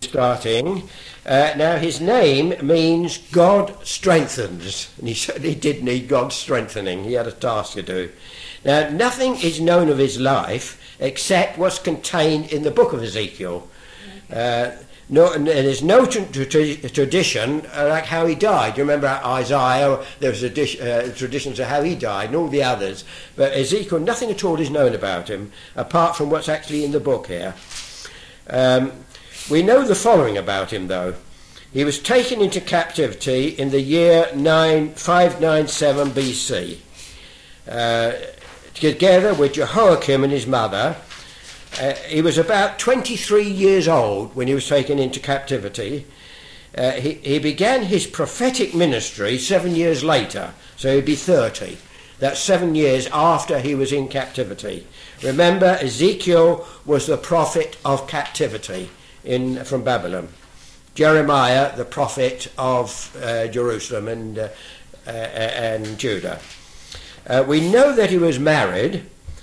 starting. Now his name means God strengthens, and he certainly did need God's strengthening. He had a task to do. Now nothing is known of his life except what's contained in the book of Ezekiel. And there's no tradition like how he died. You remember Isaiah, there's traditions of how he died and all the others. But Ezekiel, nothing at all is known about him, apart from what's actually in the book here. We know the following about him, though. He was taken into captivity in the year 597 BC, together with Jehoiakim and his mother. He was about 23 years old when he was taken into captivity. He began his prophetic ministry 7 years later, so he'd be 30. That's 7 years after he was in captivity. Remember, Ezekiel was the prophet of captivity from Babylon. Jeremiah, the prophet of Jerusalem and Judah. We know that he was married.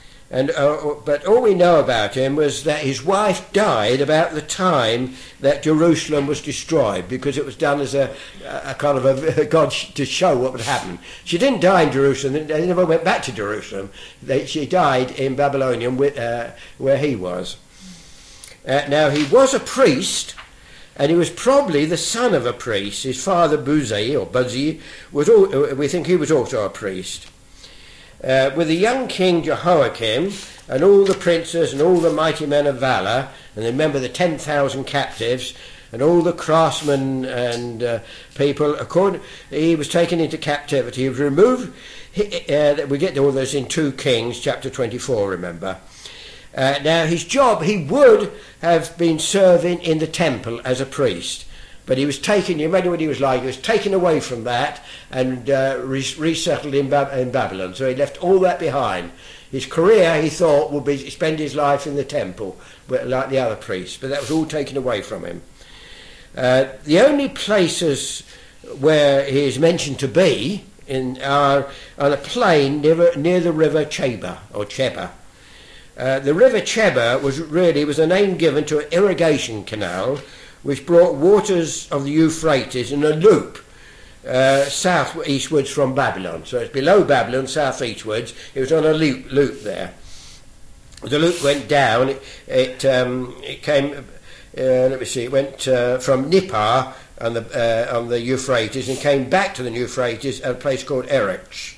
But all we know about him was that his wife died about the time that Jerusalem was destroyed, because it was done as a kind of a God to show what would happen. She didn't die in Jerusalem. They never went back to Jerusalem. She died in Babylonian where he was. Now he was a priest, and he was probably the son of a priest. His father Buzi, we think he was also a priest. With the young king Jehoiakim and all the princes and all the mighty men of valour, and remember the 10,000 captives and all the craftsmen and people, he was taken into captivity. He was removed. We get all those in 2 Kings chapter 24, remember. Now his job, he would have been serving in the temple as a priest. But he was taken, you imagine what he was like, he was taken away from that and resettled in Babylon. So he left all that behind. His career, he thought, would be spend his life in the temple, like the other priests. But that was all taken away from him. The only places where he is mentioned to be are on a plain near the river Cheba. The river Cheba was a name given to an irrigation canal which brought waters of the Euphrates in a loop south-eastwards from Babylon. So it's below Babylon, south-eastwards. It was on a loop there. The loop went down. It came. It went from Nippah on the Euphrates and came back to the Euphrates at a place called Erech.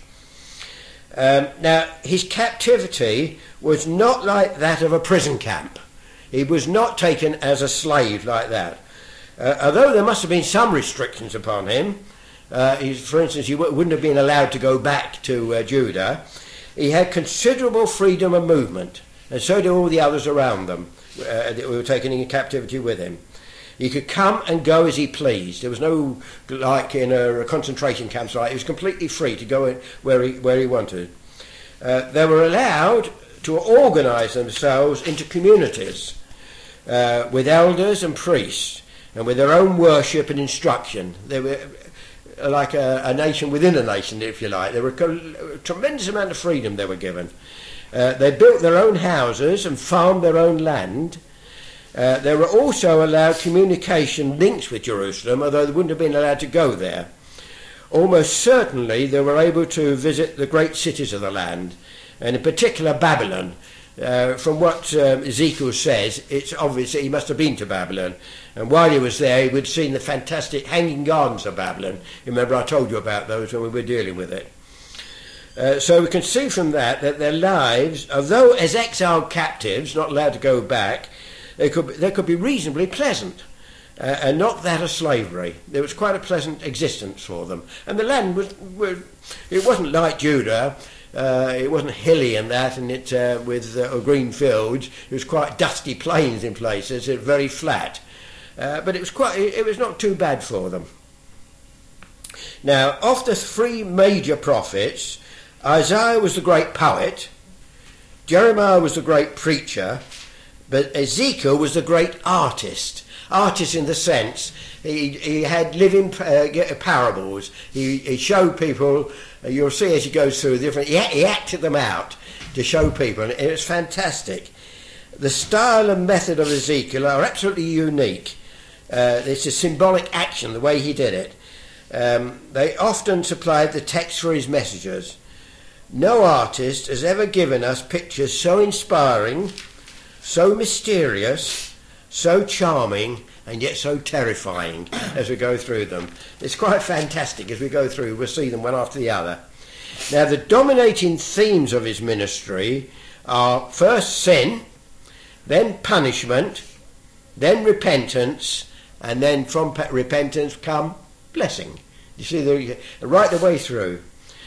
Now his captivity was not like that of a prison camp. He was not taken as a slave like that. Although there must have been some restrictions upon him, for instance, he wouldn't have been allowed to go back to Judah, he had considerable freedom of movement, and so did all the others around them that were taken in captivity with him. He could come and go as he pleased. There was no, like in a concentration camp site, he was completely free to go where he wanted. They were allowed to organise themselves into communities with elders and priests, and with their own worship and instruction. They were like a nation within a nation, if you like. There were a tremendous amount of freedom they were given. They built their own houses and farmed their own land. They were also allowed communication links with Jerusalem, although they wouldn't have been allowed to go there. Almost certainly they were able to visit the great cities of the land, and in particular Babylon. From what Ezekiel says, it's obvious that he must have been to Babylon. And while he was there, he would have seen the fantastic hanging gardens of Babylon. Remember, I told you about those when we were dealing with it. So we can see from that their lives, although as exiled captives, not allowed to go back, they could be reasonably pleasant, and not that of slavery. There was quite a pleasant existence for them. And the land it wasn't like Judah. It wasn't hilly and that, and it with green fields. It was quite dusty plains in places. It was very flat, but it was not too bad for them. Now, of the 3 major prophets, Isaiah was the great poet, Jeremiah was the great preacher, but Ezekiel was the great artist. Artist in the sense he had living parables. He showed people. You'll see as he goes through he acted them out to show people, and it was fantastic. The style and method of Ezekiel are absolutely unique. It's a symbolic action, the way he did it. They often supplied the text for his messages. No artist has ever given us pictures so inspiring, so mysterious, so charming, and yet so terrifying as we go through them. It's quite fantastic as we go through. We'll see them one after the other. Now, the dominating themes of his ministry are first sin, then punishment, then repentance, and then from repentance come blessing. You see, right the way through.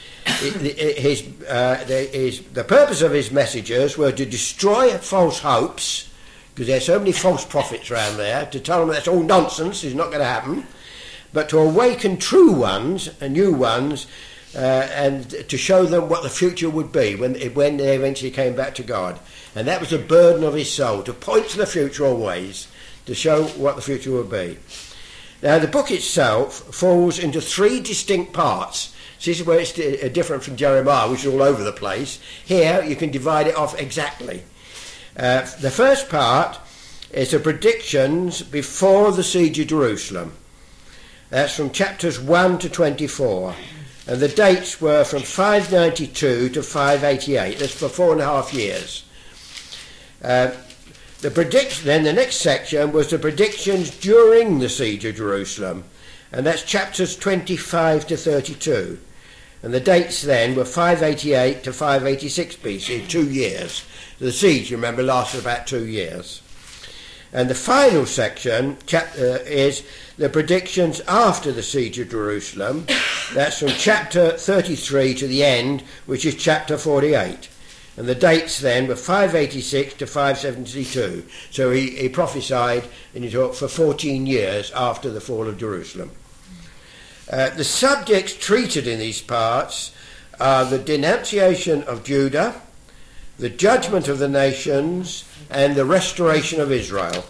The purpose of his messages were to destroy false hopes, because there's so many false prophets around there, to tell them that's all nonsense, it's not going to happen, but to awaken true ones and new ones, and to show them what the future would be when they eventually came back to God. And that was the burden of his soul, to point to the future always, to show what the future would be. Now, the book itself falls into 3 distinct parts. So this is where it's different from Jeremiah, which is all over the place. Here, you can divide it off exactly. The first part is the predictions before the siege of Jerusalem. That's from chapters 1 to 24. And the dates were from 592 to 588. That's for 4.5 years. Then the next section was the predictions during the siege of Jerusalem. And that's chapters 25 to 32. And the dates then were 588 to 586 BC, 2 years. The siege, you remember, lasted about 2 years. And the final section is the predictions after the siege of Jerusalem. That's from chapter 33 to the end, which is chapter 48. And the dates then were 586 to 572. So he prophesied and he taught for 14 years after the fall of Jerusalem. The subjects treated in these parts are the denunciation of Judah, the judgment of the nations, and the restoration of Israel.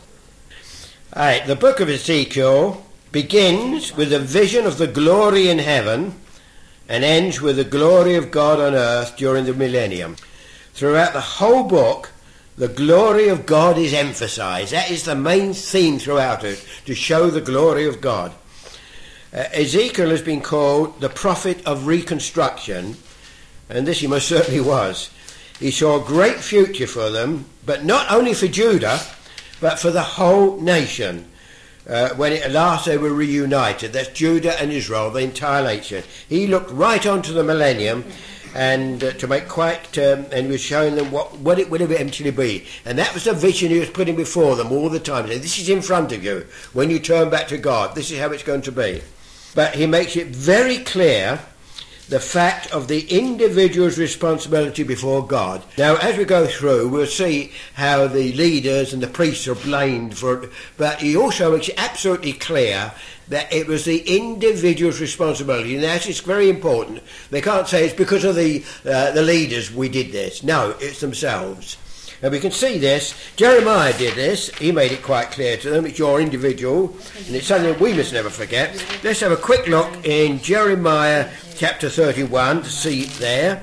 The book of Ezekiel begins with a vision of the glory in heaven and ends with the glory of God on earth during the millennium. Throughout the whole book, the glory of God is emphasized. That is the main theme throughout it, to show the glory of God. Ezekiel has been called the prophet of reconstruction, and this he most certainly was. He saw a great future for them, but not only for Judah, but for the whole nation. When at last they were reunited, that's Judah and Israel, the entire nation. He looked right onto the millennium, and to make quite, and he was showing them what it would eventually be. And that was the vision he was putting before them all the time. This is in front of you. When you turn back to God, this is how it's going to be. But he makes it very clear the fact of the individual's responsibility before God. Now, as we go through, we'll see how the leaders and the priests are blamed for it, but he also makes it absolutely clear that it was the individual's responsibility, and that is very important. They can't say it's because of the leaders we did this. No, it's themselves. And we can see this. Jeremiah did this. He made it quite clear to them. It's your individual, and it's something that we must never forget. Let's have a quick look in Jeremiah chapter 31 to see it there.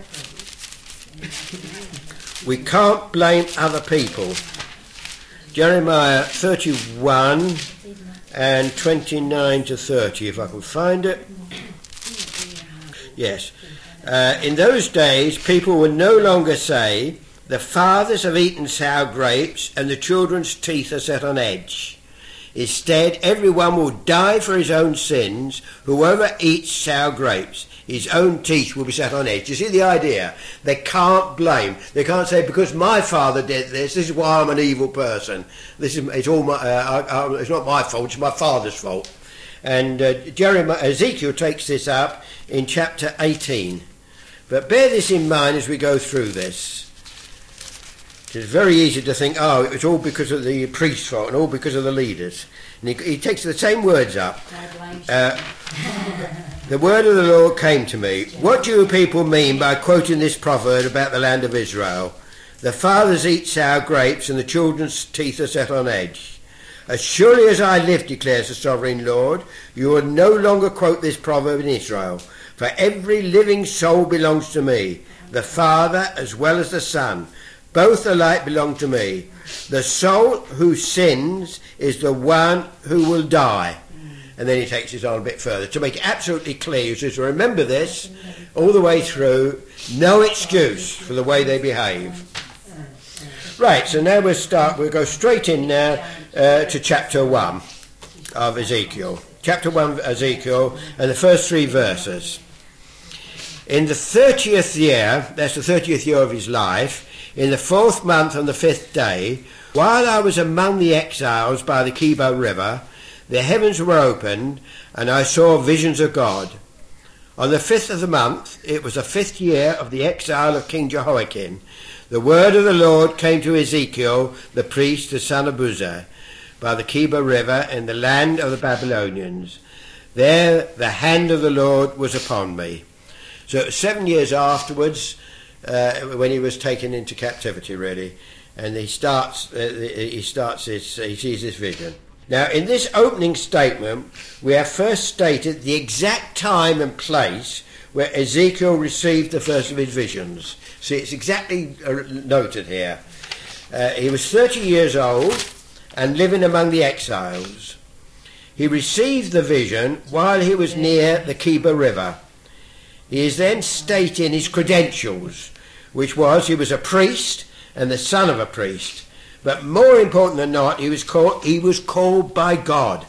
We can't blame other people. Jeremiah 31 and 29 to 30, if I can find it. Yes. In those days, people would no longer say, "The fathers have eaten sour grapes, and the children's teeth are set on edge." Instead, everyone will die for his own sins. Whoever eats sour grapes, his own teeth will be set on edge. You see the idea? They can't blame. They can't say, because my father did this is why I'm an evil person. It's not my fault, it's my father's fault. And Ezekiel takes this up in chapter 18. But bear this in mind as we go through this. It's very easy to think, oh, it was all because of the priest's fault and all because of the leaders. And he takes the same words up. The word of the Lord came to me. What do you people mean by quoting this proverb about the land of Israel? The fathers eat sour grapes and the children's teeth are set on edge. As surely as I live, declares the sovereign Lord, you will no longer quote this proverb in Israel. For every living soul belongs to me, the Father as well as the Son. Both alike belong to me. The soul who sins is the one who will die. And then he takes it on a bit further to make it absolutely clear. He says, remember this all the way through. No excuse for the way they behave. Right, so now we'll go straight in now to chapter 1 of Ezekiel. Chapter 1 of Ezekiel, and the first 3 verses. In the 30th year, that's the 30th year of his life, in the 4th month on the 5th day, while I was among the exiles by the Kibo River, the heavens were opened, and I saw visions of God. On the 5th of the month, it was the 5th year of the exile of King Jehoiakim, the word of the Lord came to Ezekiel, the priest, the son of Buzi, by the Kibo River in the land of the Babylonians. There the hand of the Lord was upon me. So 7 years afterwards, when he was taken into captivity, really, and he sees this vision. Now, in this opening statement, we have first stated the exact time and place where Ezekiel received the first of his visions. See, it's exactly noted here. He was 30 years old and living among the exiles. He received the vision while he was near the Kibo River. He is then stating his credentials, which was he was a priest and the son of a priest. But more important than not, he was called by God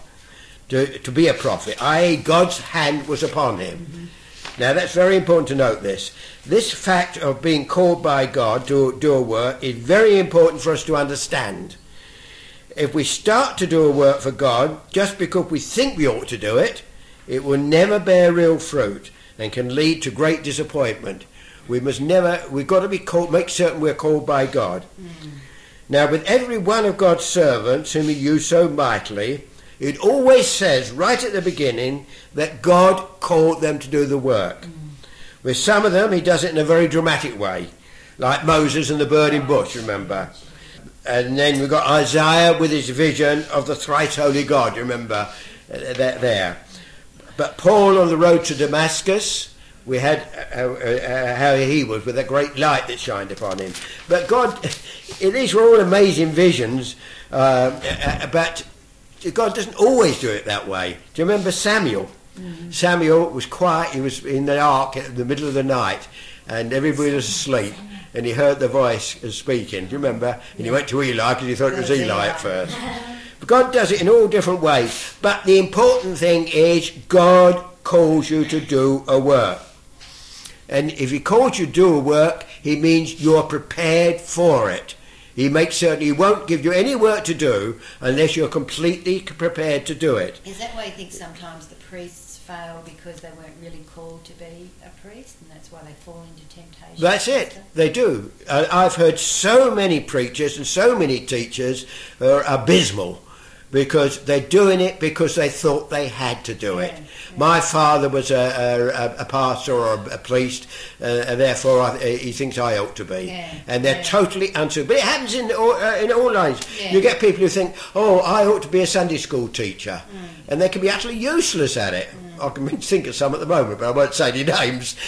to be a prophet, i.e. God's hand was upon him. Mm-hmm. Now that's very important to note this. This fact of being called by God to do a work is very important for us to understand. If we start to do a work for God just because we think we ought to do it, it will never bear real fruit and can lead to great disappointment. We've got to be called, make certain we're called by God. Mm-hmm. Now, with every one of God's servants whom he used so mightily, it always says right at the beginning that God called them to do the work. Mm. With some of them, he does it in a very dramatic way, like Moses and the burning bush, remember? And then we've got Isaiah with his vision of the thrice holy God, remember? There. But Paul on the road to Damascus, we had how he was with a great light that shined upon him. But God, these were all amazing visions, but God doesn't always do it that way. Do you remember Samuel? Mm-hmm. Samuel was quiet. He was in the ark in the middle of the night, and everybody was asleep, and he heard the voice speaking. Do you remember? And he went to Eli because he thought it was Eli at first. But God does it in all different ways. But the important thing is God calls you to do a work. And if he calls you to do a work, he means you're prepared for it. He makes certain he won't give you any work to do unless you're completely prepared to do it. Is that why you think sometimes the priests fail because they weren't really called to be a priest, and that's why they fall into temptation? That's it. They do. I've heard so many preachers and so many teachers who are abysmal because they're doing it because they thought they had to do it. Yeah. My father was a pastor or a priest, and therefore he thinks I ought to be. Yeah. And they're totally unsuitable. But it happens in all lines. Yeah. You get people who think, oh, I ought to be a Sunday school teacher. And they can be utterly useless at it. I can think of some at the moment, but I won't say any names.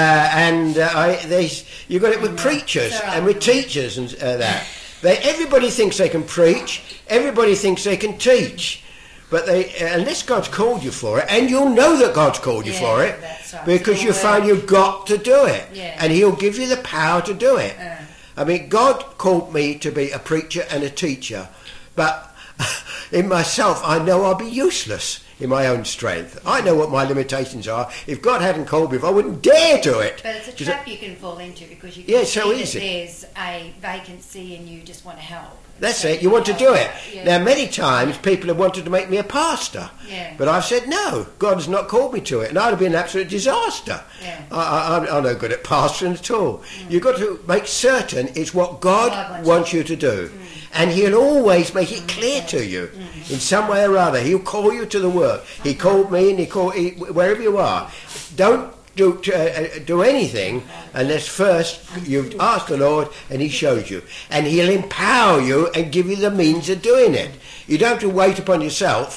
You've got it with preachers and with teachers and that. Everybody thinks they can preach. Everybody thinks they can teach. But unless God's called you for it, and you'll know that God's called you for it, right. Because you find you've got to do it. Yeah. And he'll give you the power to do it. I mean, God called me to be a preacher and a teacher. But in myself, I know I'll be useless in my own strength. I know what my limitations are. If God hadn't called me, I wouldn't dare do it. But it's a trap you can fall into because you can see that there's a vacancy and you just want to help. That's it, you want to do it. Yeah. Now, many times people have wanted to make me a pastor, but I've said no, God has not called me to it, and I'd have been an absolute disaster. Yeah. I'm no good at pastoring at all. You've got to make certain it's what God wants you to do, and he'll always make it clear to you in some way or other. He'll call you to the work. He called me, and wherever you are. Don't do anything unless first you've asked the Lord and he shows you, and he'll empower you and give you the means of doing it. You don't have to wait upon yourself.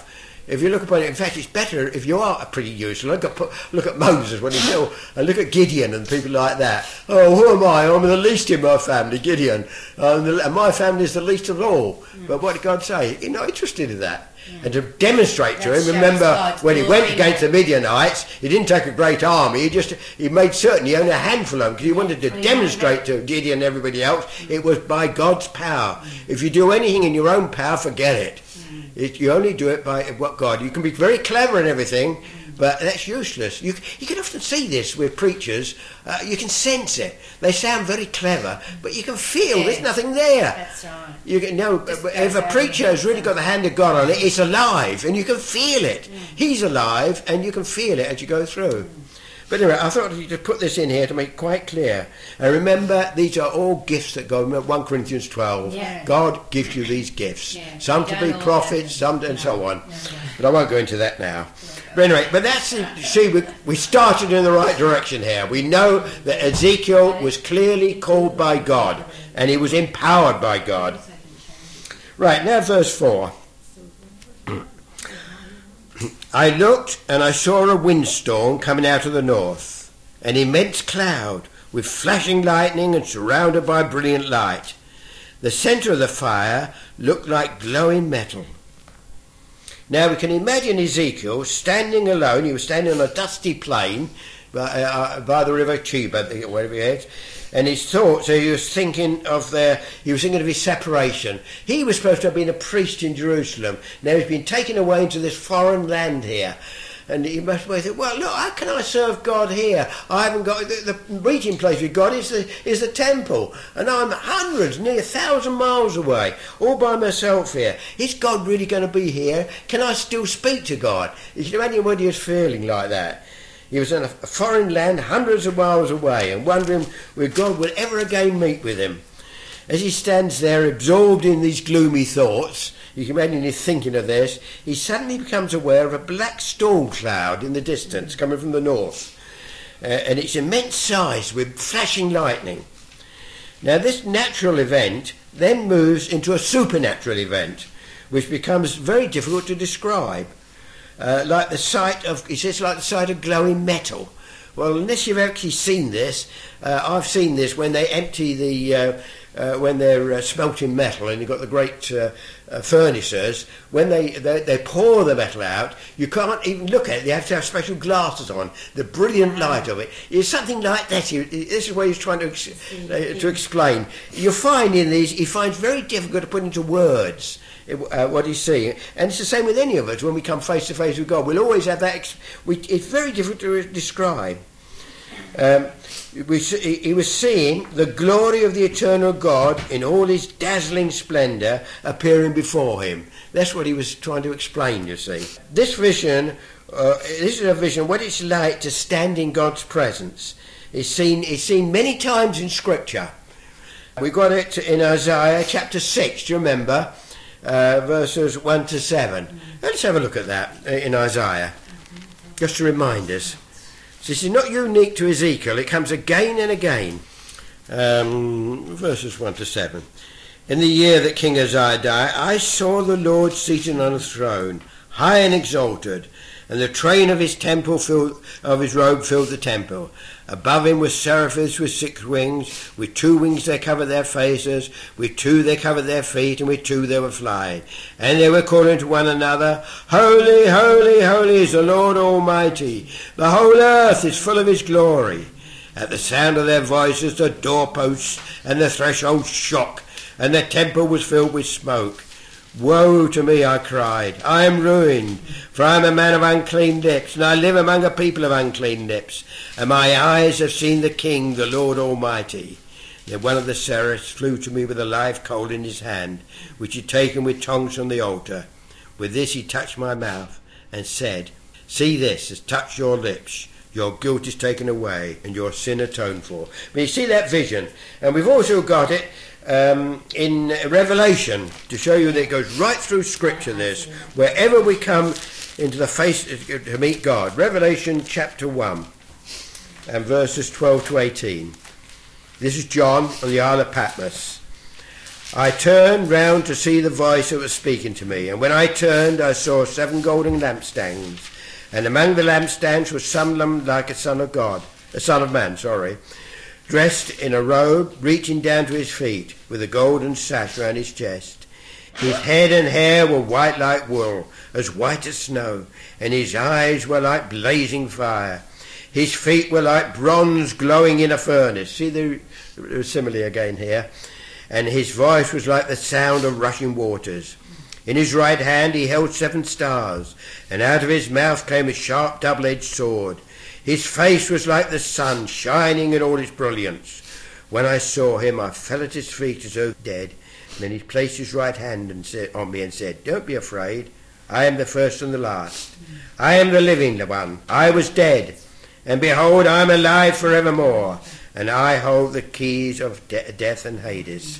If you look upon it, in fact, it's better if you are pretty useless. Look at Moses when he's ill, and look at Gideon and people like that. Oh, who am I? I'm the least in my family, Gideon. And my family is the least of all. But what did God say? You're not interested in that. And to demonstrate to him, remember when he went against the Midianites, he didn't take a great army, he made certain he owned a handful of them because he wanted to demonstrate to Gideon and everybody else it was by God's power. If you do anything in your own power, forget it. You only do it by what God. You can be very clever and everything, but that's useless. You can often see this with preachers. You can sense it. They sound very clever, but you can feel there's nothing there. That's right. If a preacher has really got the hand of God on it, it's alive, and you can feel it. He's alive, and you can feel it as you go through. But anyway, I thought to put this in here to make it quite clear. And remember, these are all gifts that God, remember 1 Corinthians 12, God gives you these gifts. Some to be prophets, some and so on. But I won't go into that now. But anyway, we started in the right direction here. We know that Ezekiel was clearly called by God, and he was empowered by God. Right, now verse 4. I looked and I saw a windstorm coming out of the north, an immense cloud with flashing lightning and surrounded by brilliant light. The centre of the fire looked like glowing metal. Now we can imagine Ezekiel standing alone. He was standing on a dusty plain by the river Cheba, whatever it is. And his thoughts, so he was thinking of his separation. He was supposed to have been a priest in Jerusalem. Now he's been taken away into this foreign land here. And he must have thought, well, look, how can I serve God here? I haven't got the meeting place with God is the temple, and I'm hundreds, near 1,000 miles away, all by myself here. Is God really going to be here? Can I still speak to God? You can imagine what he was feeling like that. He was in a foreign land, hundreds of miles away, and wondering if God would ever again meet with him. As he stands there, absorbed in these gloomy thoughts, you can imagine he's thinking of this, he suddenly becomes aware of a black storm cloud in the distance coming from the north. And its immense size with flashing lightning. Now this natural event then moves into a supernatural event, which becomes very difficult to describe. Like the sight of glowing metal. Well, unless you've actually seen this, I've seen this when they empty when they're smelting metal, and you've got the great furnaces. When they pour the metal out, you can't even look at it. You have to have special glasses on. The brilliant light of it is something like that. This is what he's trying to explain. You'll find in these, he finds very difficult to put into words what he's seeing, and it's the same with any of us when we come face to face with God. We'll always have that. It's very difficult to describe. He was seeing the glory of the eternal God in all his dazzling splendour appearing before him. That's what he was trying to explain, you see. This vision, this is a vision, what it's like to stand in God's presence. It's seen many times in Scripture. We got it in Isaiah chapter 6, do you remember? Verses 1 to 7. Let's have a look at that in Isaiah, just to remind us. This is not unique to Ezekiel, it comes again and again. Verses 1 to 7. In the year that King Uzziah died, I saw the Lord seated on a throne, high and exalted, and the train of his robe filled the temple. Above him were seraphims with 6 wings. With 2 wings they covered their faces, with 2 they covered their feet, and with 2 they were flying. And they were calling to one another, Holy, holy, holy is the Lord Almighty. The whole earth is full of his glory. At the sound of their voices the doorposts and the thresholds shook, and the temple was filled with smoke. Woe to me, I cried, I am ruined, for I am a man of unclean lips, and I live among a people of unclean lips, and my eyes have seen the King, the Lord Almighty. Then one of the seraphs flew to me with a live coal in his hand, which he had taken with tongs from the altar. With this he touched my mouth, and said, See, this has touched your lips. Your guilt is taken away, and your sin atoned for. But you see that vision, and we've also got it in Revelation, to show you that it goes right through Scripture, this, wherever we come into the face to meet God. Revelation chapter 1 and verses 12 to 18. This is John on the Isle of Patmos. I turned round to see the voice that was speaking to me, and when I turned I saw 7 golden lampstands, and among the lampstands was someone like a son of man, dressed in a robe reaching down to his feet, with a golden sash round his chest. His head and hair were white like wool, as white as snow, and his eyes were like blazing fire. His feet were like bronze glowing in a furnace. See the simile again here. And his voice was like the sound of rushing waters. In his right hand he held 7 stars, and out of his mouth came a sharp double-edged sword. His face was like the sun, shining in all its brilliance. When I saw him, I fell at his feet as though dead. And then he placed his right hand on me and said, "Don't be afraid. I am the first and the last. I am the living one. I was dead, and behold, I am alive forevermore, and I hold the keys of death and Hades."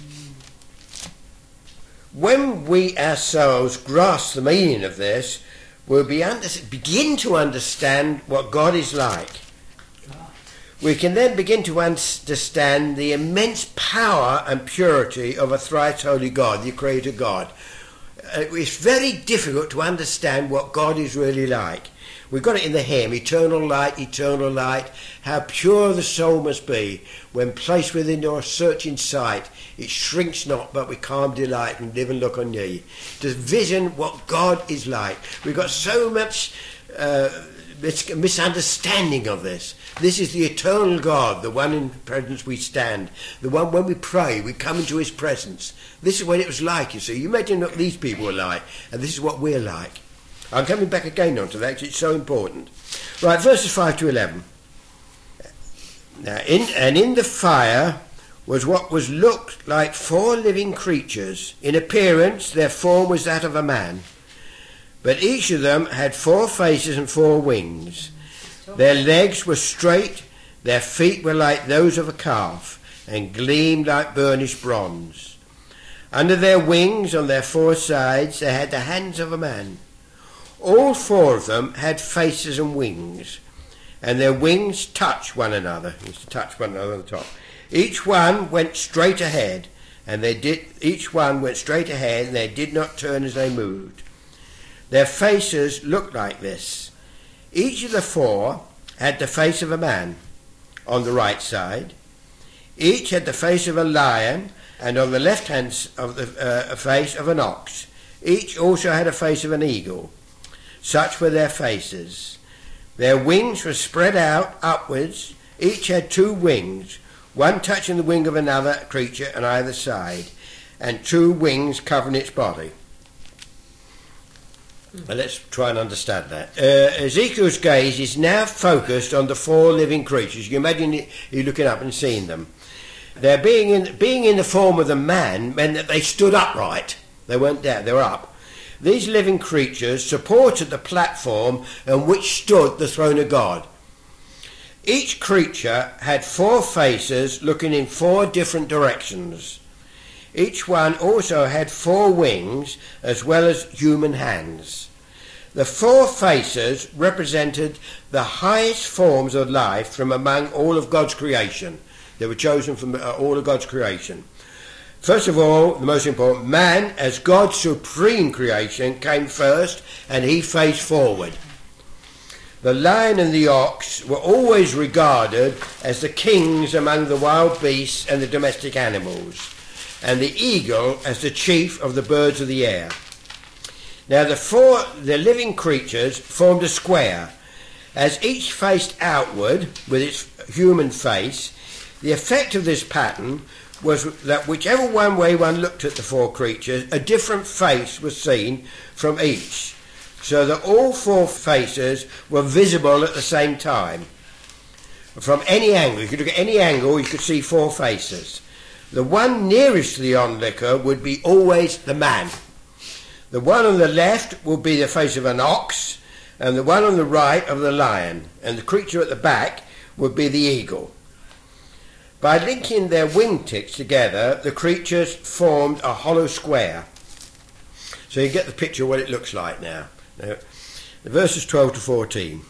When we ourselves grasp the meaning of this, we'll begin to understand what God is like. We can then begin to understand the immense power and purity of a thrice holy God, the Creator God. It's very difficult to understand what God is really like. We've got it in the hymn, eternal light, how pure the soul must be. When placed within your searching sight, it shrinks not, but with calm delight and live and look on ye. To vision what God is like. We've got so much misunderstanding of this. This is the eternal God, the one in presence we stand. The one when we pray, we come into his presence. This is what it was like, you see. You imagine what these people were like, and this is what we're like. I'm coming back again onto that because it's so important. Right, verses 5 to 11. Now, in the fire was what looked like 4 living creatures. In appearance, their form was that of a man. But each of them had 4 faces and 4 wings. Their legs were straight, their feet were like those of a calf, and gleamed like burnished bronze. Under their wings, on their 4 sides, they had the hands of a man. All 4 of them had faces and wings, and their wings touched one another. Used to touch one another on the top. Each one went straight ahead, and they did not turn as they moved. Their faces looked like this. Each of the 4 had the face of a man on the right side. Each had the face of a lion, and on the left hand of the face of an ox. Each also had a face of an eagle. Such were their faces. Their wings were spread out upwards. Each had 2 wings, one touching the wing of another creature on either side, and 2 wings covering its body. Well, let's try and understand that. Ezekiel's gaze is now focused on the 4 living creatures. You imagine you looking up and seeing them. Their being in the form of the man meant that they stood upright. They weren't down, they were up. These living creatures supported the platform on which stood the throne of God. Each creature had 4 faces looking in 4 different directions. Each one also had 4 wings as well as human hands. The 4 faces represented the highest forms of life from among all of God's creation. They were chosen from all of God's creation. First of all, the most important, man as God's supreme creation came first, and he faced forward. The lion and the ox were always regarded as the kings among the wild beasts and the domestic animals, and the eagle as the chief of the birds of the air. Now the living creatures formed a square. As each faced outward with its human face, the effect of this pattern was that whichever way one looked at the 4 creatures, a different face was seen from each, so that all 4 faces were visible at the same time. From any angle, you could look at any angle, you could see 4 faces. The one nearest to the onlooker would be always the man. The one on the left would be the face of an ox, and the one on the right of the lion, and the creature at the back would be the eagle. By linking their wingtips together, the creatures formed a hollow square. So you get the picture of what it looks like now. The verses 12 to 14.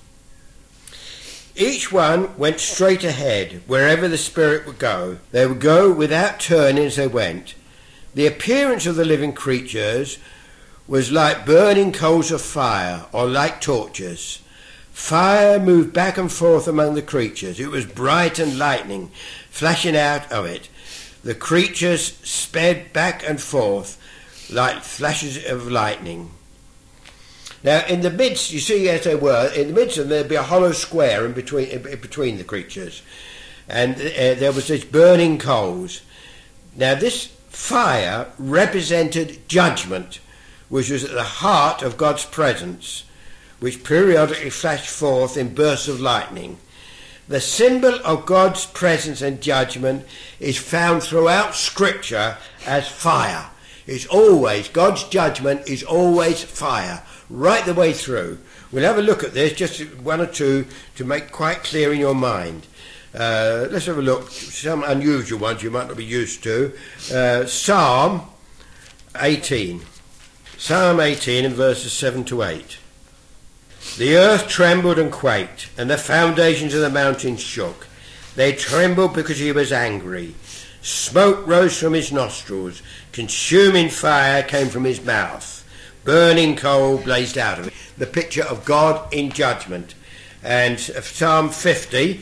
Each one went straight ahead, wherever the Spirit would go. They would go without turning as they went. The appearance of the living creatures was like burning coals of fire, or like torches. Fire moved back and forth among the creatures. It was bright and lightning flashing out of it. The creatures sped back and forth like flashes of lightning. Now, in the midst, you see, as they were, in the midst of them, there'd be a hollow square in between the creatures. And there was this burning coals. Now, this fire represented judgment, which was at the heart of God's presence, which periodically flashed forth in bursts of lightning. The symbol of God's presence and judgment is found throughout Scripture as fire. It's always, God's judgment is always fire, right the way through. We'll have a look at this, just one or two, to make quite clear in your mind. Let's have a look, some unusual ones you might not be used to. Psalm 18. Psalm 18 in verses 7 to 8. The earth trembled and quaked, and the foundations of the mountains shook. They trembled because he was angry. Smoke rose from his nostrils. Consuming fire came from his mouth. Burning coal blazed out of it. The picture of God in judgment. And Psalm 50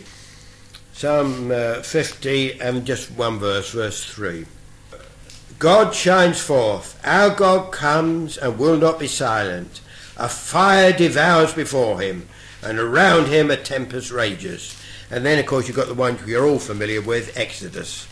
and just one verse, verse 3. God shines forth. Our God comes and will not be silent. A fire devours before him, and around him a tempest rages. And then, of course, you've got the one you're all familiar with, Exodus.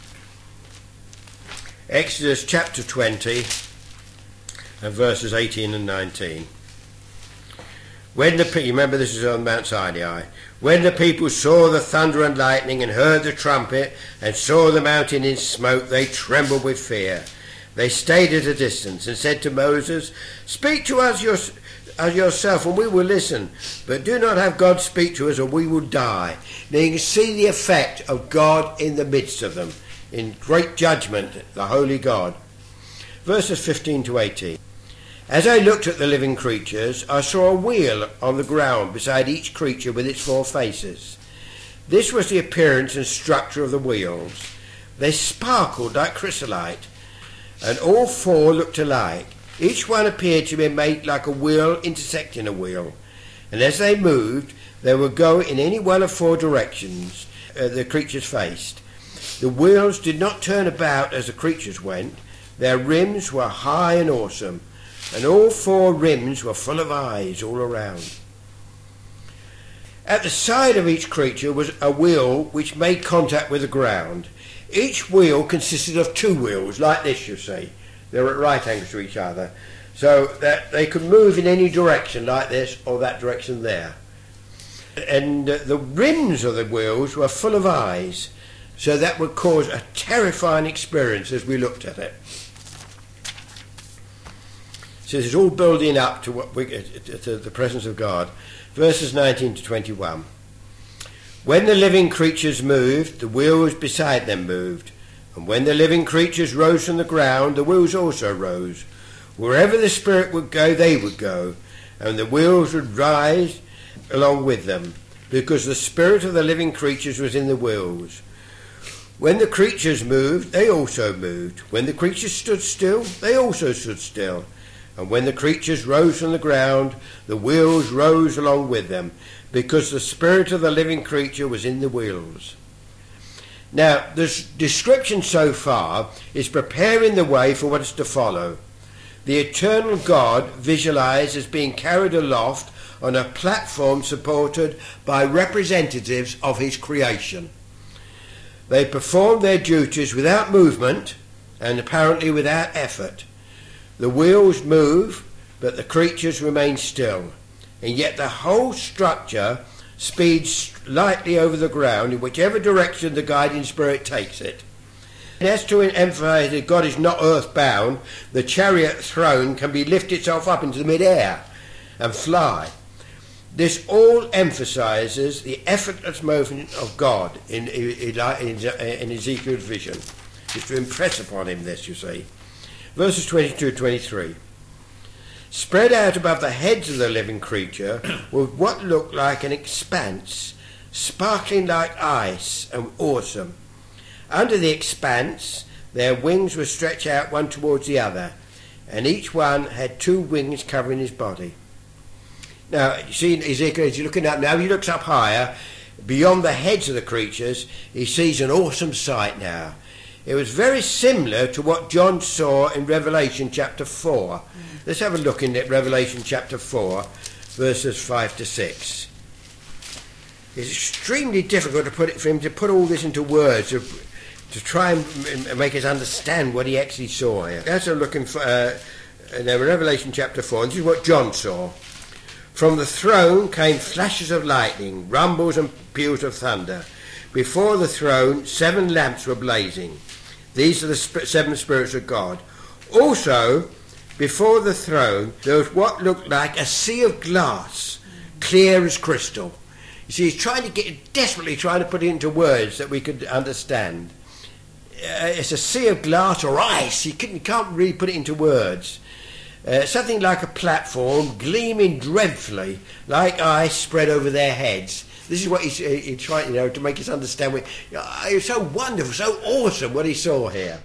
Exodus chapter 20 and verses 18 and 19. When you remember this is on Mount Sinai. When the people saw the thunder and lightning and heard the trumpet and saw the mountain in smoke, they trembled with fear. They stayed at a distance and said to Moses, "Speak to us yourself and we will listen, but do not have God speak to us or we will die." Now you can see the effect of God in the midst of them, in great judgment, the holy God. Verses 15 to 18. As I looked at the living creatures, I saw a wheel on the ground beside each creature with its four faces. This was the appearance and structure of the wheels. They sparkled like chrysolite, and all four looked alike. Each one appeared to be made like a wheel intersecting a wheel, and as they moved, they would go in any one of four directions the creatures faced. The wheels did not turn about as the creatures went. Their rims were high and awesome, and all four rims were full of eyes all around. At the side of each creature was a wheel which made contact with the ground. Each wheel consisted of two wheels, like this, you see. They're at right angles to each other, so that they could move in any direction, like this or that direction there. And the rims of the wheels were full of eyes, so that would cause a terrifying experience as we looked at it. So this is all building up to to the presence of God. Verses 19 to 21. When the living creatures moved, the wheels beside them moved. And when the living creatures rose from the ground, the wheels also rose. Wherever the Spirit would go, they would go. And the wheels would rise along with them, because the spirit of the living creatures was in the wheels. When the creatures moved, they also moved. When the creatures stood still, they also stood still. And when the creatures rose from the ground, the wheels rose along with them, because the spirit of the living creature was in the wheels. Now, this description so far is preparing the way for what is to follow. The eternal God visualized as being carried aloft on a platform supported by representatives of his creation. They performed their duties without movement and apparently without effort. The wheels move, but the creatures remain still, and yet the whole structure speeds lightly over the ground in whichever direction the guiding spirit takes it. And as to emphasize that God is not earthbound, the chariot throne can be lifted itself up into the mid-air and fly. This all emphasizes the effortless movement of God in Ezekiel's vision. It's to impress upon him this, you see. Verses 22 to 23. Spread out above the heads of the living creature was what looked like an expanse, sparkling like ice and awesome. Under the expanse Their wings were stretched out one towards the other, and each one had 2 wings covering his body. Now, you see Ezekiel, as you're looking up now, he looks up higher, beyond the heads of the creatures, he sees an awesome sight now. It was very similar to what John saw in Revelation chapter 4. Let's have a look in at Revelation chapter 4, verses 5 to 6. It's extremely difficult for him to put all this into words, to try and make us understand what he actually saw here. As we're looking for Revelation chapter 4, and this is what John saw. From the throne came flashes of lightning, rumbles and peals of thunder. Before the throne 7 lamps were blazing. These are the 7 spirits of God. Also, before the throne there was what looked like a sea of glass, clear as crystal. You see, he's desperately trying to put it into words that we could understand. It's a sea of glass or ice. You can't really put it into words. Something like a platform gleaming dreadfully, like ice spread over their heads. This is what he's trying, to make us understand. It was so wonderful, so awesome what he saw here.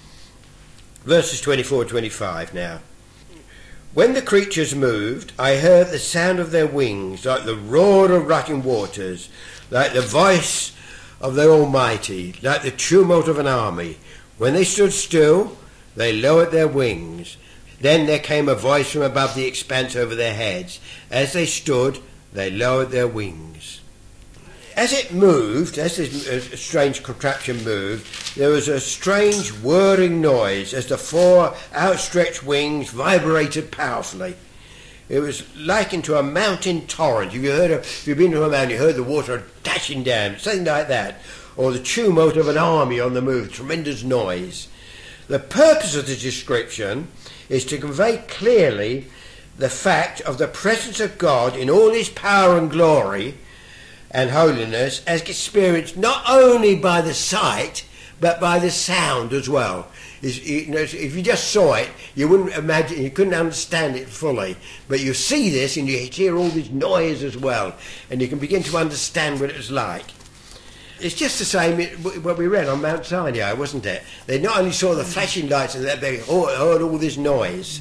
Verses 24-25 now. When the creatures moved, I heard the sound of their wings, like the roar of rushing waters, like the voice of the Almighty, like the tumult of an army. When they stood still, they lowered their wings. Then there came a voice from above the expanse over their heads. As they stood, they lowered their wings. As it moved, as this strange contraption moved, there was a strange whirring noise as the 4 outstretched wings vibrated powerfully. It was likened to a mountain torrent. If you've been to a mountain, you heard the water dashing down, something like that. Or the tumult of an army on the move, tremendous noise. The purpose of the description is to convey clearly the fact of the presence of God in all his power and glory and holiness, as experienced not only by the sight but by the sound as well. If you just saw it, you wouldn't imagine, you couldn't understand it fully, but you see this and you hear all this noise as well, and you can begin to understand what it was like. It's just the same what we read on Mount Sinai, wasn't it? They not only saw the flashing lights, and they heard all this noise.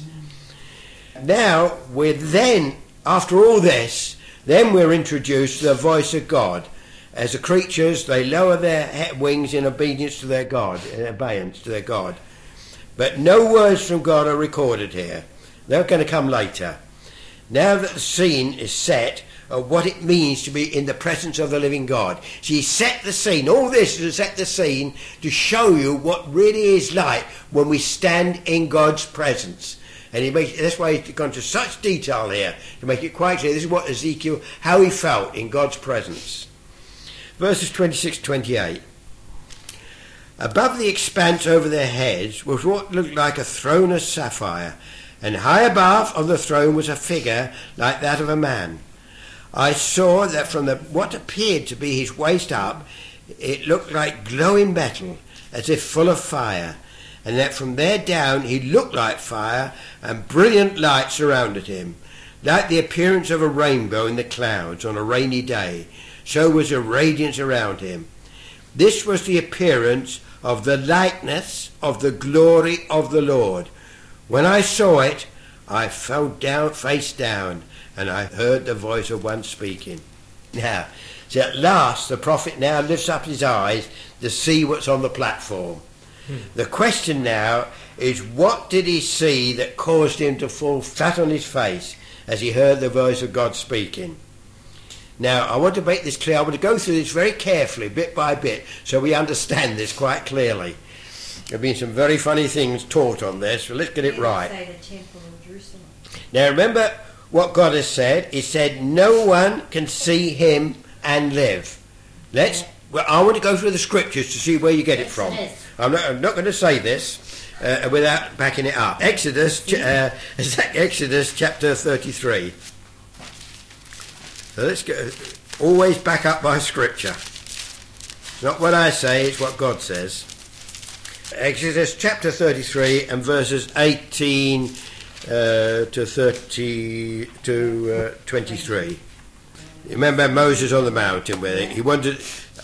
Now, after all this, then we're introduced to the voice of God. As the creatures, they lower their wings in obedience to their God, in obedience to their God. But no words from God are recorded here. They're going to come later. Now that the scene is set of what it means to be in the presence of the living God. She set the scene. All this is to set the scene to show you what really is like when we stand in God's presence. And that's why he's gone to such detail here, to make it quite clear. This is what Ezekiel, how he felt in God's presence. Verses 26-28. Above the expanse over their heads was what looked like a throne of sapphire, and high above on the throne was a figure like that of a man. I saw that from what appeared to be his waist up, it looked like glowing metal, as if full of fire, and that from there down he looked like fire, and brilliant light surrounded him, like the appearance of a rainbow in the clouds on a rainy day. So was a radiance around him. This was the appearance of the likeness of the glory of the Lord. When I saw it, I fell down, face down, and I heard the voice of one speaking. Now, so at last the prophet now lifts up his eyes to see what's on the platform. The question now is, what did he see that caused him to fall flat on his face as he heard the voice of God speaking? Now, I want to make this clear. I want to go through this very carefully, bit by bit, so we understand this quite clearly. There have been some very funny things taught on this, so let's get it right. Say the Temple of Jerusalem. Now, remember what God has said. He said, no one can see him and live. I want to go through the scriptures to see where you get it from. I'm not going to say this without backing it up. Exodus chapter 33. So let's go. Always back up by scripture. It's not what I say, it's what God says. Exodus chapter 33 and verses 18 to 23. Remember Moses on the mountain with it. He wanted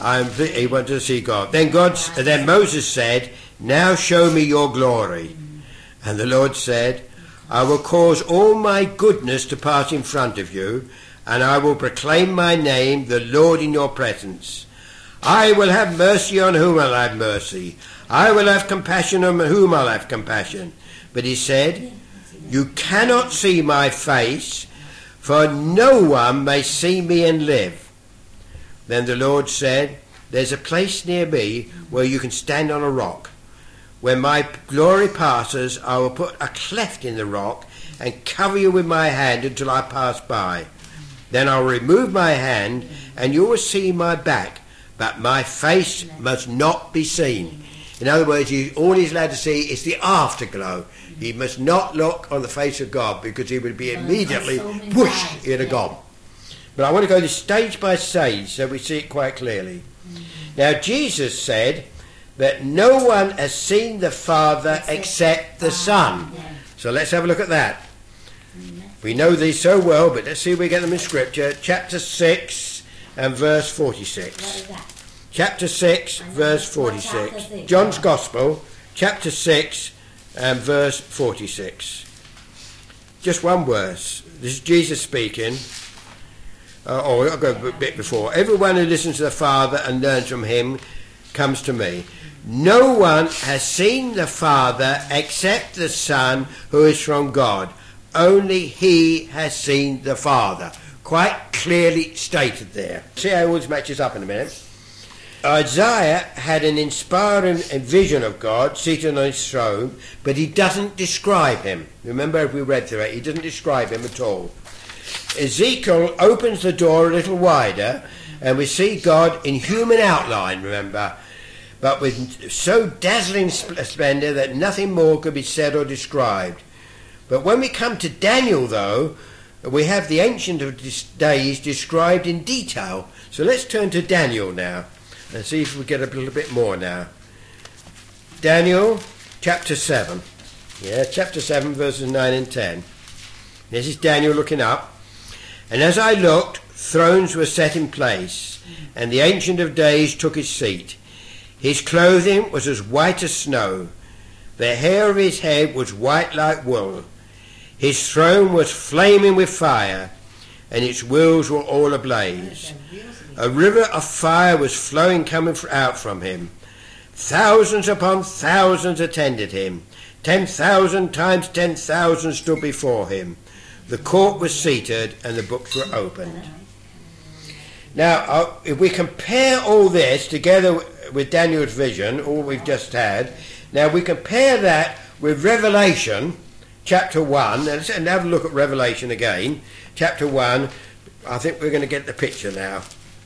to see God. Then Moses said, "Now show me your glory." And the Lord said, "I will cause all my goodness to pass in front of you, and I will proclaim my name, the Lord, in your presence. I will have mercy on whom I'll have mercy. I will have compassion on whom I'll have compassion." But he said, "You cannot see my face, for no one may see me and live." Then the Lord said, "There's a place near me where you can stand on a rock. When my glory passes, I will put a cleft in the rock and cover you with my hand until I pass by. Then I will remove my hand, and you will see my back, but my face must not be seen." In other words, all he's allowed to see is the afterglow. He must not look on the face of God, because he would be immediately whoosh, he'd have gone. But I want to go this stage by stage so we see it quite clearly. Now Jesus said that no one has seen the Father except the Son. So let's have a look at that. We know these so well, but let's see if we get them in Scripture. Chapter 6 and verse 46. Chapter 6, verse 46. John's Gospel, chapter 6 and verse 46. Just one verse. This is Jesus speaking. I'll go a bit before. "Everyone who listens to the Father and learns from him comes to me. No one has seen the Father except the Son, who is from God. Only he has seen the Father." Quite clearly stated there. See how all this matches up in a minute. Isaiah had an inspiring vision of God seated on his throne, but he doesn't describe him. Remember, we read through it, he doesn't describe him at all. Ezekiel opens the door a little wider, and we see God in human outline, remember, but with so dazzling splendour that nothing more could be said or described. But when we come to Daniel, though, we have the Ancient of Days described in detail. So let's turn to Daniel now and see if we get a little bit more now. Daniel chapter 7. Yeah, chapter 7, verses 9 and 10. This is Daniel looking up. "And as I looked, thrones were set in place, and the Ancient of Days took his seat. His clothing was as white as snow. The hair of his head was white like wool. His throne was flaming with fire, and its wheels were all ablaze. A river of fire was coming out from him. Thousands upon thousands attended him. 10,000 times 10,000 stood before him. The court was seated, and the books were opened." Now, if we compare all this together with Daniel's vision, all we've just had, now we compare that with Revelation chapter 1, and have a look at Revelation again, chapter 1. I think we're going to get the picture now.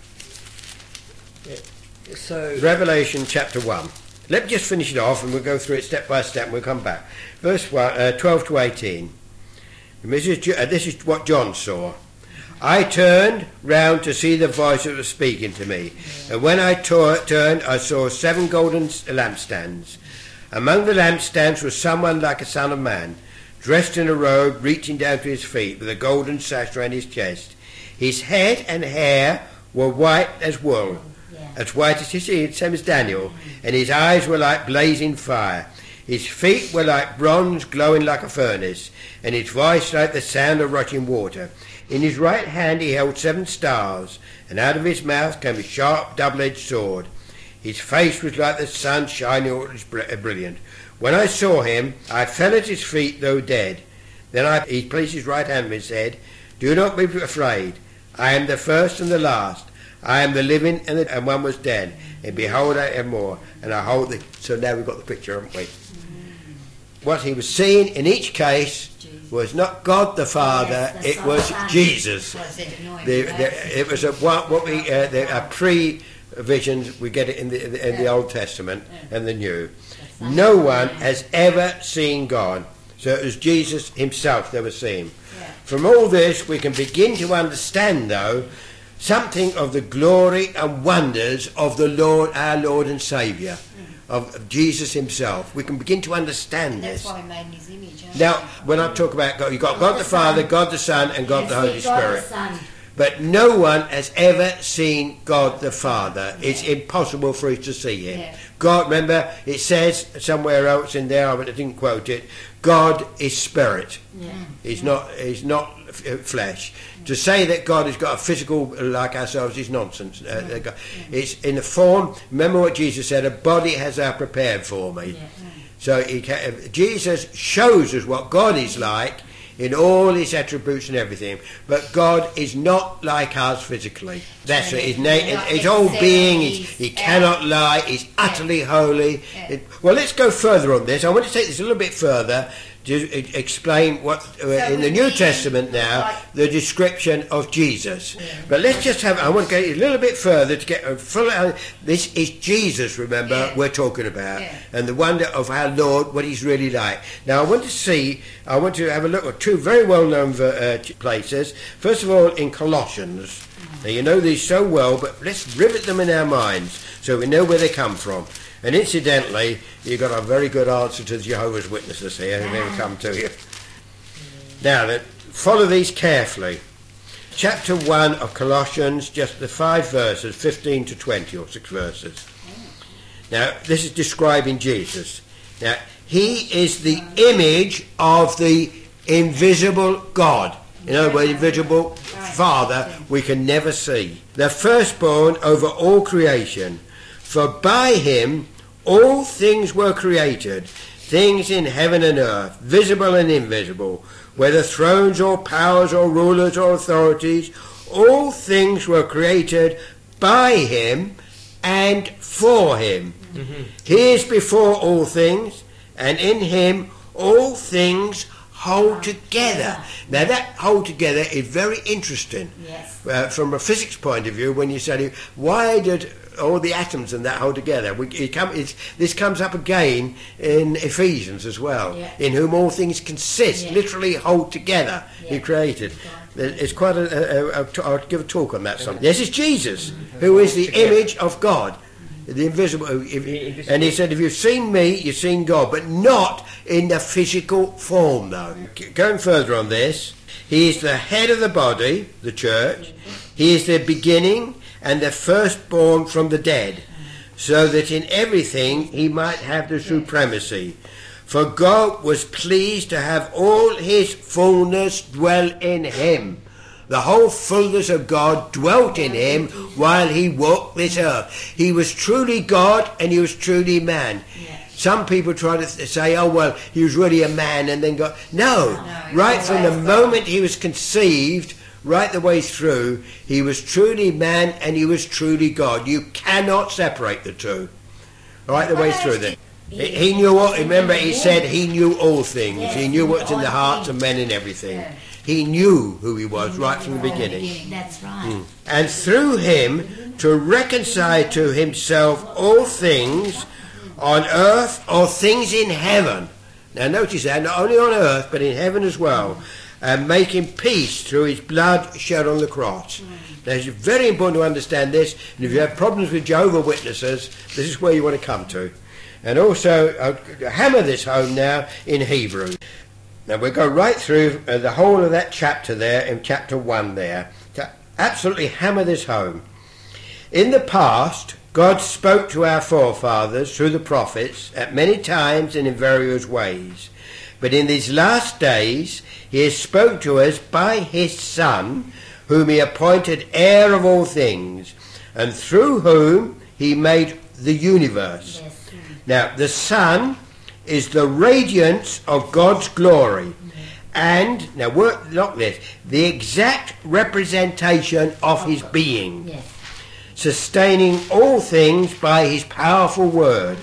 So Revelation chapter 1. Let me just finish it off, and we'll go through it step by step, and we'll come back. Verse 12 to 18. This is what John saw. "I turned round to see the voice that was speaking to me, and when I turned, I saw 7 golden lampstands. Among the lampstands was someone like a son of man, dressed in a robe reaching down to his feet, with a golden sash around his chest. His head and hair were white as wool, as white as his ears, same as Daniel, and his eyes were like blazing fire. His feet were like bronze glowing like a furnace, and his voice like the sound of rushing water. In his right hand he held 7 stars, and out of his mouth came a sharp double-edged sword. His face was like the sun shining all brilliant. When I saw him, I fell at his feet, though dead. Then he placed his right hand on his head. Do not be afraid. I am the first and the last. I am the living and one was dead. And behold, I am more. And I hold the... So now we've got the picture, haven't we? What he was seeing in each case was not God the Father, it was Jesus. It was a pre-visions. We get it in the Old Testament and the New. No one has ever seen God. So it was Jesus himself never seen. From all this, we can begin to understand, though, something of the glory and wonders of the Lord, our Lord and Saviour, of Jesus himself. We can begin to understand this. That's why he made in his image. Now, when I talk about God, you've got God the Father, God the Son, and God the Holy Spirit. but no one has ever seen God the Father. It's impossible for us to see him. Yeah. God, remember, it says somewhere else in there, but I didn't quote it, God is spirit. Yeah. He's not flesh. To say that God has got a physical like ourselves is nonsense. It's in the form, remember what Jesus said, a body has thou prepared for me. Yeah. So Jesus shows us what God is like in all his attributes and everything, but God is not like us physically. That's it. His whole being, he cannot lie, he's utterly holy. Yeah. Well, let's go further on this. I want to take this a little bit further to explain what in the New Testament now, the description of Jesus. Yeah. But let's just have, I want to go a little bit further to get a full, this is Jesus, remember, we're talking about, and the wonder of our Lord, what he's really like. Now I want to have a look at two very well-known places. First of all, in Colossians. Now you know these so well, but let's rivet them in our minds so we know where they come from. And incidentally, you've got a very good answer to the Jehovah's Witnesses here, who never come to you. Now, follow these carefully. Chapter 1 of Colossians, just the 5 verses, 15 to 20, or 6 verses. Now, this is describing Jesus. Now, he is the image of the invisible God. In other words, invisible Father we can never see. The firstborn over all creation. For by him all things were created, things in heaven and earth, visible and invisible, whether thrones or powers or rulers or authorities, all things were created by him and for him. Mm-hmm. He is before all things, and in him all things hold together. Now that hold together is very interesting. Yes. From a physics point of view, when you say, why did all the atoms and that hold together? This comes up again in Ephesians as well, in whom all things consist, literally hold together, he created. It's quite I'll give a talk on that sometime. This is Jesus, who is the image of God, the invisible. And he said, if you've seen me, you've seen God, but not in the physical form, though. Going further on this, he is the head of the body, the church. He is the beginning and the firstborn from the dead, so that in everything he might have the supremacy. For God was pleased to have all his fullness dwell in him. The whole fullness of God dwelt in him while he walked this earth. He was truly God and he was truly man. Some people try to say, oh, well, he was really a man and then God. No, right from the moment he was conceived, right the way through, he was truly man and he was truly God. You cannot separate the two. Right the way through then. He knew all, remember he said he knew all things. He knew what's in the hearts of men and everything. He knew who he was right from the beginning. That's right. And through him to reconcile to himself all things on earth or things in heaven. Now notice that, not only on earth but in heaven as well. And making peace through his blood shed on the cross. Now it's very important to understand this, and if you have problems with Jehovah's Witnesses, this is where you want to come to. And also, I'll hammer this home now in Hebrew. Now we'll go right through the whole of that chapter there, in chapter 1 there, to absolutely hammer this home. In the past, God spoke to our forefathers through the prophets at many times and in various ways. But in these last days, he has spoken to us by his Son, whom he appointed heir of all things, and through whom he made the universe. Yes. Now, the Son is the radiance of God's glory, and, now look this, the exact representation of his being, sustaining all things by his powerful word.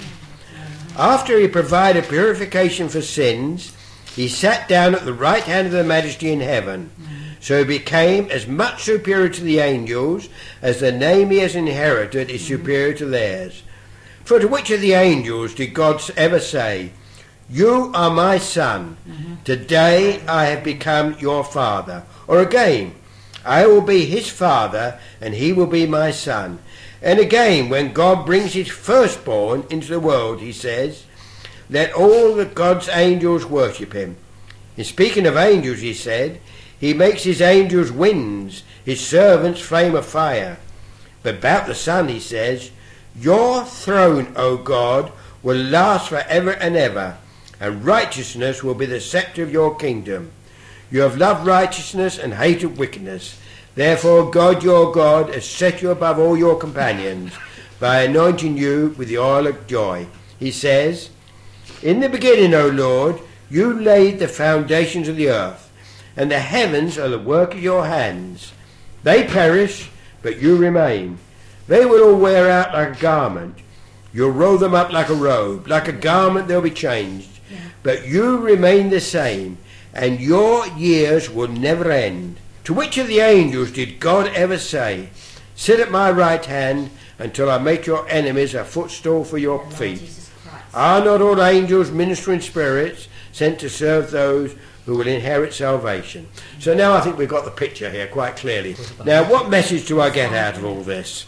After he provided purification for sins, he sat down at the right hand of the Majesty in heaven. So he became as much superior to the angels as the name he has inherited is superior to theirs. For to which of the angels did God ever say, "You are my son, today I have become your father"? Or again, "I will be his father and he will be my son"? And again, when God brings his firstborn into the world, he says, "Let all the God's angels worship him." In speaking of angels, he said, he makes his angels winds his servants flame of fire. But about the Son he says, your throne, O God, will last forever and ever, and righteousness will be the sceptre of your kingdom. You have loved righteousness and hated wickedness. Therefore God your God has set you above all your companions by anointing you with the oil of joy. He says, in the beginning, O Lord, you laid the foundations of the earth, and the heavens are the work of your hands. They perish, but you remain. They will all wear out like a garment. You'll roll them up like a robe. Like a garment they'll be changed. But you remain the same, and your years will never end. To which of the angels did God ever say, sit at my right hand until I make your enemies a footstool for your feet? Are not all angels ministering spirits sent to serve those who will inherit salvation? So now I think we've got the picture here quite clearly. Now, what message do I get out of all this?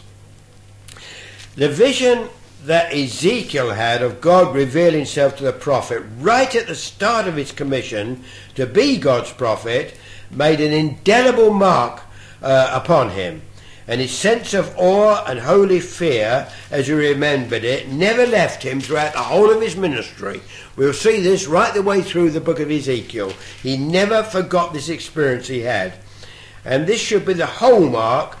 The vision that Ezekiel had of God revealing himself to the prophet right at the start of his commission to be God's prophet made an indelible mark upon him, and his sense of awe and holy fear as he remembered it never left him throughout the whole of his ministry. We'll see this right the way through the book of Ezekiel. He never forgot this experience he had, and this should be the hallmark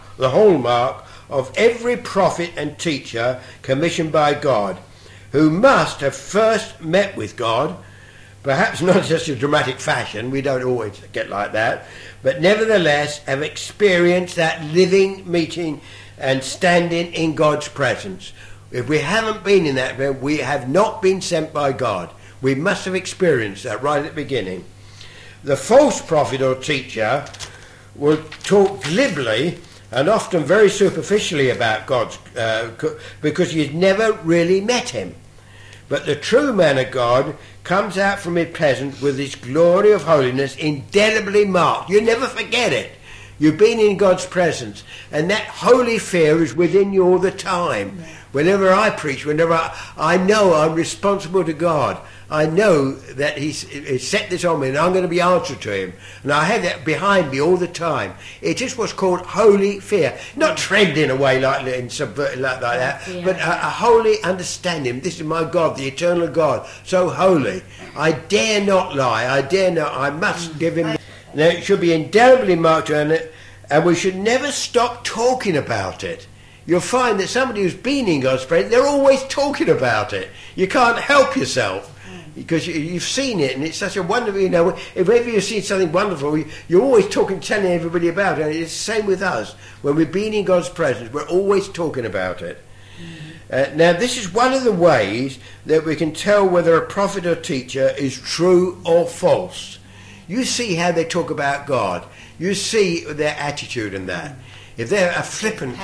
of every prophet and teacher commissioned by God, who must have first met with God, perhaps not in such a dramatic fashion, we don't always get like that, but nevertheless have experienced that living meeting and standing in God's presence. If we haven't been in that, we have not been sent by God. We must have experienced that right at the beginning. The false prophet or teacher will talk glibly and often very superficially about God's, because he's never really met him. But the true man of God comes out from his presence with his glory of holiness indelibly marked. You never forget it. You've been in God's presence, and that holy fear is within you all the time. Whenever I preach, whenever I know I'm responsible to God, I know that he's set this on me and I'm going to be answered to him. And I have that behind me all the time. It is what's called holy fear. Not trembling away like that, but a holy understanding. This is my God, the eternal God, so holy. I dare not lie. I must give him. Now it should be indelibly marked on it, and we should never stop talking about it. You'll find that somebody who's been in God's presence, they're always talking about it. You can't help yourself because you've seen it, and it's such a wonderful, if ever you've seen something wonderful, you're always talking, telling everybody about it. And it's the same with us. When we've been in God's presence, we're always talking about it. Now, this is one of the ways that we can tell whether a prophet or teacher is true or false. You see how they talk about God. You see their attitude in that. If they're a flippant,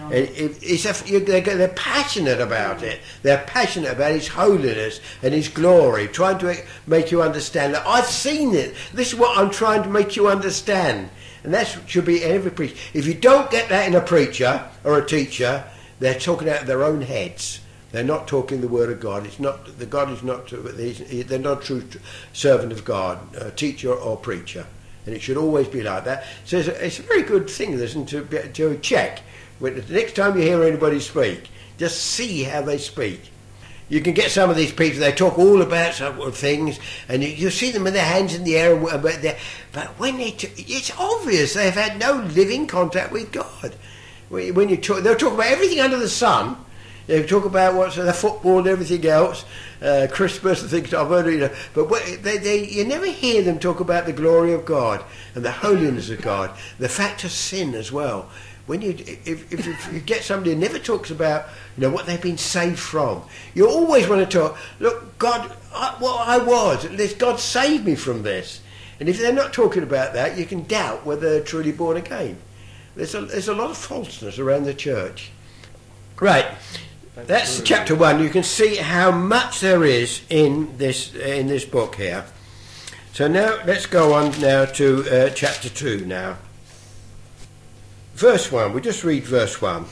they're passionate about it. They're passionate about his holiness and his glory, trying to make you understand that I've seen it. This is what I'm trying to make you understand. And that should be every preacher. If you don't get that in a preacher or a teacher, they're talking out of their own heads. They're not talking the word of God. It's not the God is not. They're not a true servant of God, teacher or preacher. And it should always be like that. So it's a very good thing, listen, to check. The next time you hear anybody speak, just see how they speak. You can get some of these people, they talk all about some things, and you see them with their hands in the air, but when it's obvious they've had no living contact with God. When you talk, they'll talk about everything under the sun. They talk about what's the football and everything else, Christmas and things I've heard, but you never hear them talk about the glory of God and the holiness of God, the fact of sin as well. When if you get somebody who never talks about what they've been saved from, you always want to talk. Look, God, God saved me from this, and if they're not talking about that, you can doubt whether they're truly born again. There's a lot of falseness around the church. Right. That's chapter 1. You can see how much there is in this book here. So now let's go on now to chapter 2 now. Verse 1. We'll just read verse 1.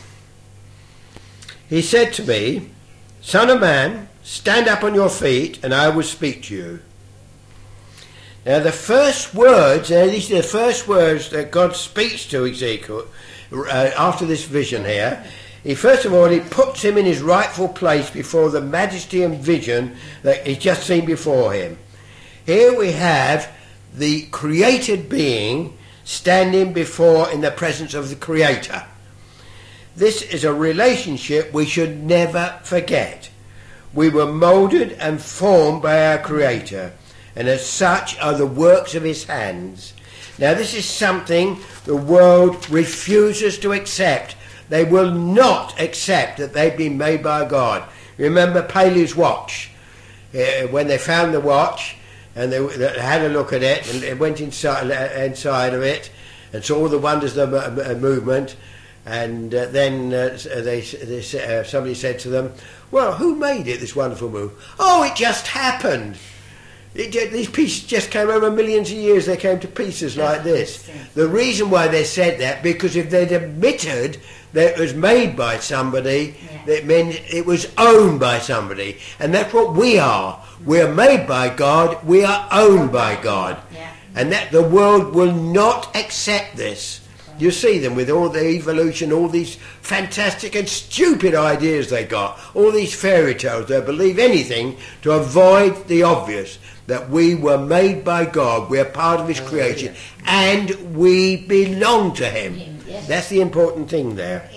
He said to me, Son of man, stand up on your feet, and I will speak to you. Now the first words, these are the first words that God speaks to Ezekiel after this vision here. First of all, he puts him in his rightful place before the majesty and vision that he's just seen before him. Here we have the created being standing before in the presence of the Creator. This is a relationship we should never forget. We were moulded and formed by our Creator, and as such are the works of his hands. Now this is something the world refuses to accept. They will not accept that they've been made by God. Remember Paley's watch? When they found the watch and they had a look at it and went inside of it and saw all the wonders of the movement, and then somebody said to them, well, who made it, this wonderful move? Oh, it just happened. These pieces just came over millions of years, they came to pieces like this. The reason why they said that, because if they'd admitted that it was made by somebody, that meant it was owned by somebody. And that's what we are. We are made by God, we are owned by God. And that the world will not accept this. You see them with all the evolution, all these fantastic and stupid ideas they got, all these fairy tales. They believe anything to avoid the obvious, that we were made by God, we are part of his creation, and we belong to him. That's the important thing there.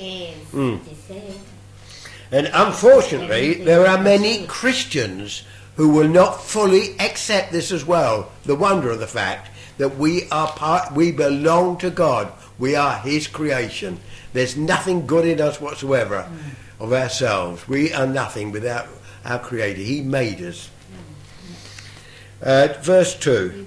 And unfortunately, there are many Christians who will not fully accept this as well. The wonder of the fact that we belong to God. We are his creation. There's nothing good in us whatsoever of ourselves. We are nothing without our Creator. He made us. Verse 2.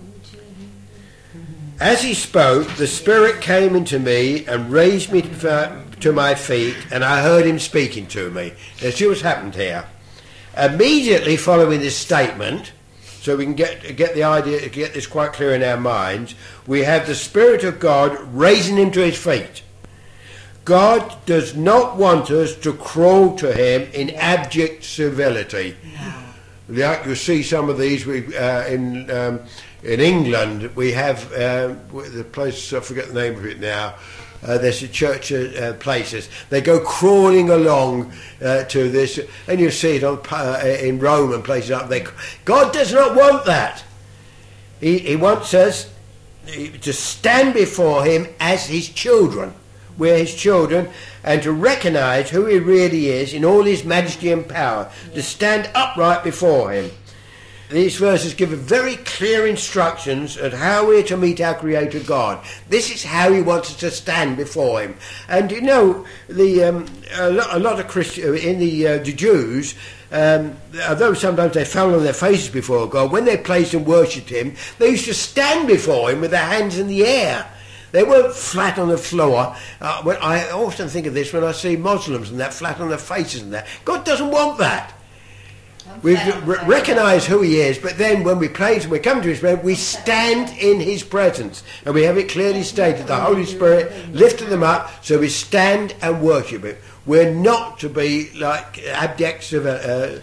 As he spoke, the Spirit came into me and raised me to my feet, and I heard him speaking to me. Now see what's happened here. Immediately following this statement, so we can get the idea, get this quite clear in our minds, we have the Spirit of God raising him to his feet. God does not want us to crawl to him in abject servility. Like you see some of these in England, we have the place, I forget the name of it now, there's a church places. They go crawling along to this, and you see it in Rome and places up there. God does not want that. He wants us to stand before him as his children. We're his children, and to recognise who he really is in all his majesty and power, to stand upright before him. These verses give very clear instructions on how we're to meet our Creator God. This is how he wants us to stand before him. And you know, a lot of Christians, the Jews, although sometimes they fell on their faces before God, when they praised and worshipped him, they used to stand before him with their hands in the air. They weren't flat on the floor. I often think of this when I see Muslims and that, flat on their faces and that. God doesn't want that. We recognise who he is, but then when we praise and we come to his presence, we stand in his presence. And we have it clearly stated, the Holy Spirit lifted them up, so we stand and worship him. We're not to be like abject, sometimes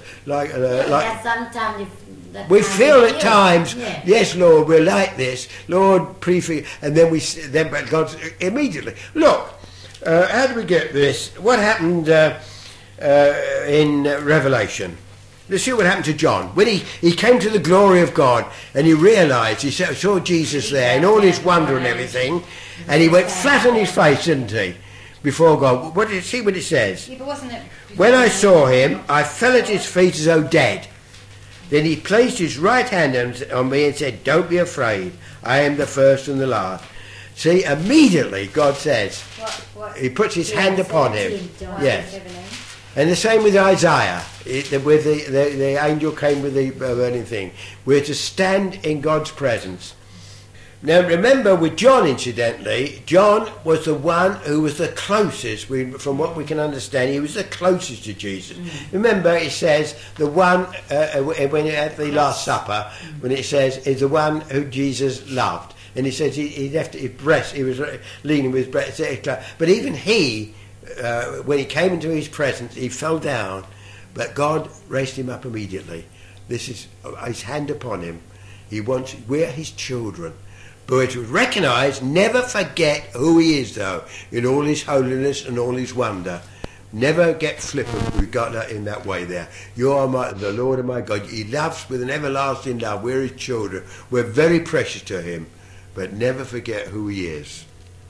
we feel at times, yes, Lord, we're like this. Lord, pray, and then but God immediately. Look, how do we get this? What happened in Revelation? Let's see what happened to John. When he came to the glory of God and he realised, he saw Jesus there in all his wonder and everything, and he went flat on his face, didn't he, before God. See what it says? Yeah, but wasn't it when I saw him, I fell at his feet as though dead. Then he placed his right hand on me and said, don't be afraid. I am the first and the last. See, immediately God says, he puts his hand upon him. Yes. And the same with Isaiah, with the angel came with the burning thing. We're to stand in God's presence. Now remember with John, incidentally, John was the one who was the closest, from what we can understand, he was the closest to Jesus. Remember it says, the one, when at the Last Supper, when it says, is the one who Jesus loved. And he says he left his breast, he was leaning with his breast. But even he, when he came into his presence, he fell down, but God raised him up immediately. This is his hand upon him. We're his children. But to recognise, never forget who he is, though, in all his holiness and all his wonder. Never get flippant. We got that in that way there. You are the Lord of my God. He loves with an everlasting love. We're his children. We're very precious to him. But never forget who he is.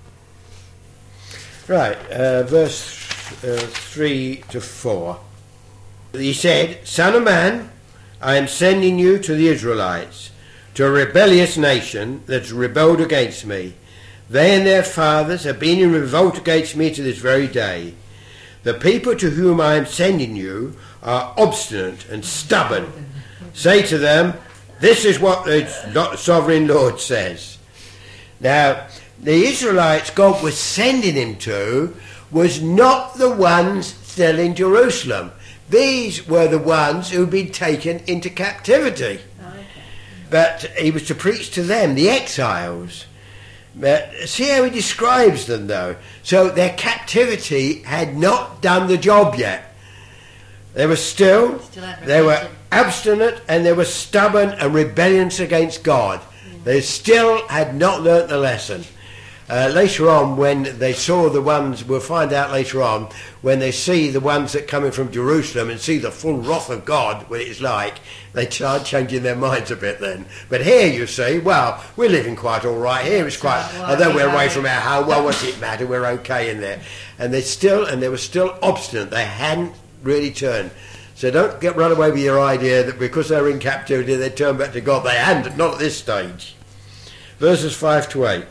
Right, verse 3 to 4. He said, Son of man, I am sending you to the Israelites, to a rebellious nation that's rebelled against me. They and their fathers have been in revolt against me to this very day. The people to whom I am sending you are obstinate and stubborn. Say to them, this is what the sovereign Lord says. Now, the Israelites God was sending him to was not the ones still in Jerusalem. These were the ones who had been taken into captivity. But he was to preach to them, the exiles. But see how he describes them, though. So their captivity had not done the job yet. They were they were obstinate, and they were stubborn and rebellious against God. They still had not learnt the lesson. Later on, when they saw the ones, we'll find out later on, when they see the ones that coming from Jerusalem and see the full wrath of God, what it's like, they start changing their minds a bit then. But here you see, well, we're living quite all right here. It's quite, although we're away from our home, well, what's it matter? We're okay in there. And they were still obstinate. They hadn't really turned. So don't run away with your idea that because they're in captivity, they turn back to God. They hadn't, not at this stage. Verses 5 to 8.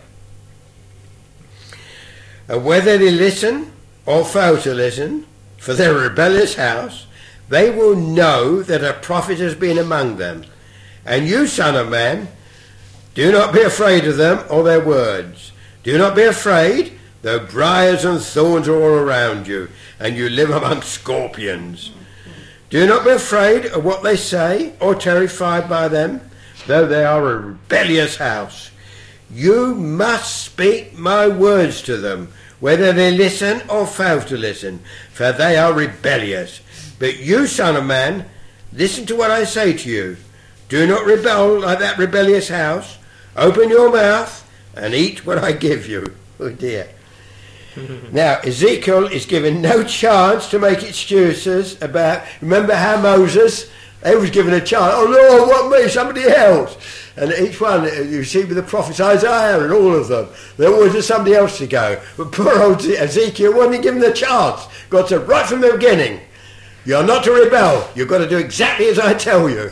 And whether they listen or fail to listen, for their rebellious house, they will know that a prophet has been among them. And you, son of man, do not be afraid of them or their words. Do not be afraid, though briars and thorns are all around you, and you live among scorpions. Do not be afraid of what they say, or terrified by them, though they are a rebellious house. You must speak my words to them, whether they listen or fail to listen, for they are rebellious. But you, son of man, listen to what I say to you. Do not rebel like that rebellious house. Open your mouth and eat what I give you. Oh dear. Now, Ezekiel is given no chance to make excuses about, remember how Moses, they was given a chance, oh Lord, what me, somebody else. And each one, you see with the prophets, Isaiah and all of them, there always was somebody else to go. But poor old Ezekiel wasn't given the chance. God said right from the beginning, you're not to rebel, you've got to do exactly as I tell you.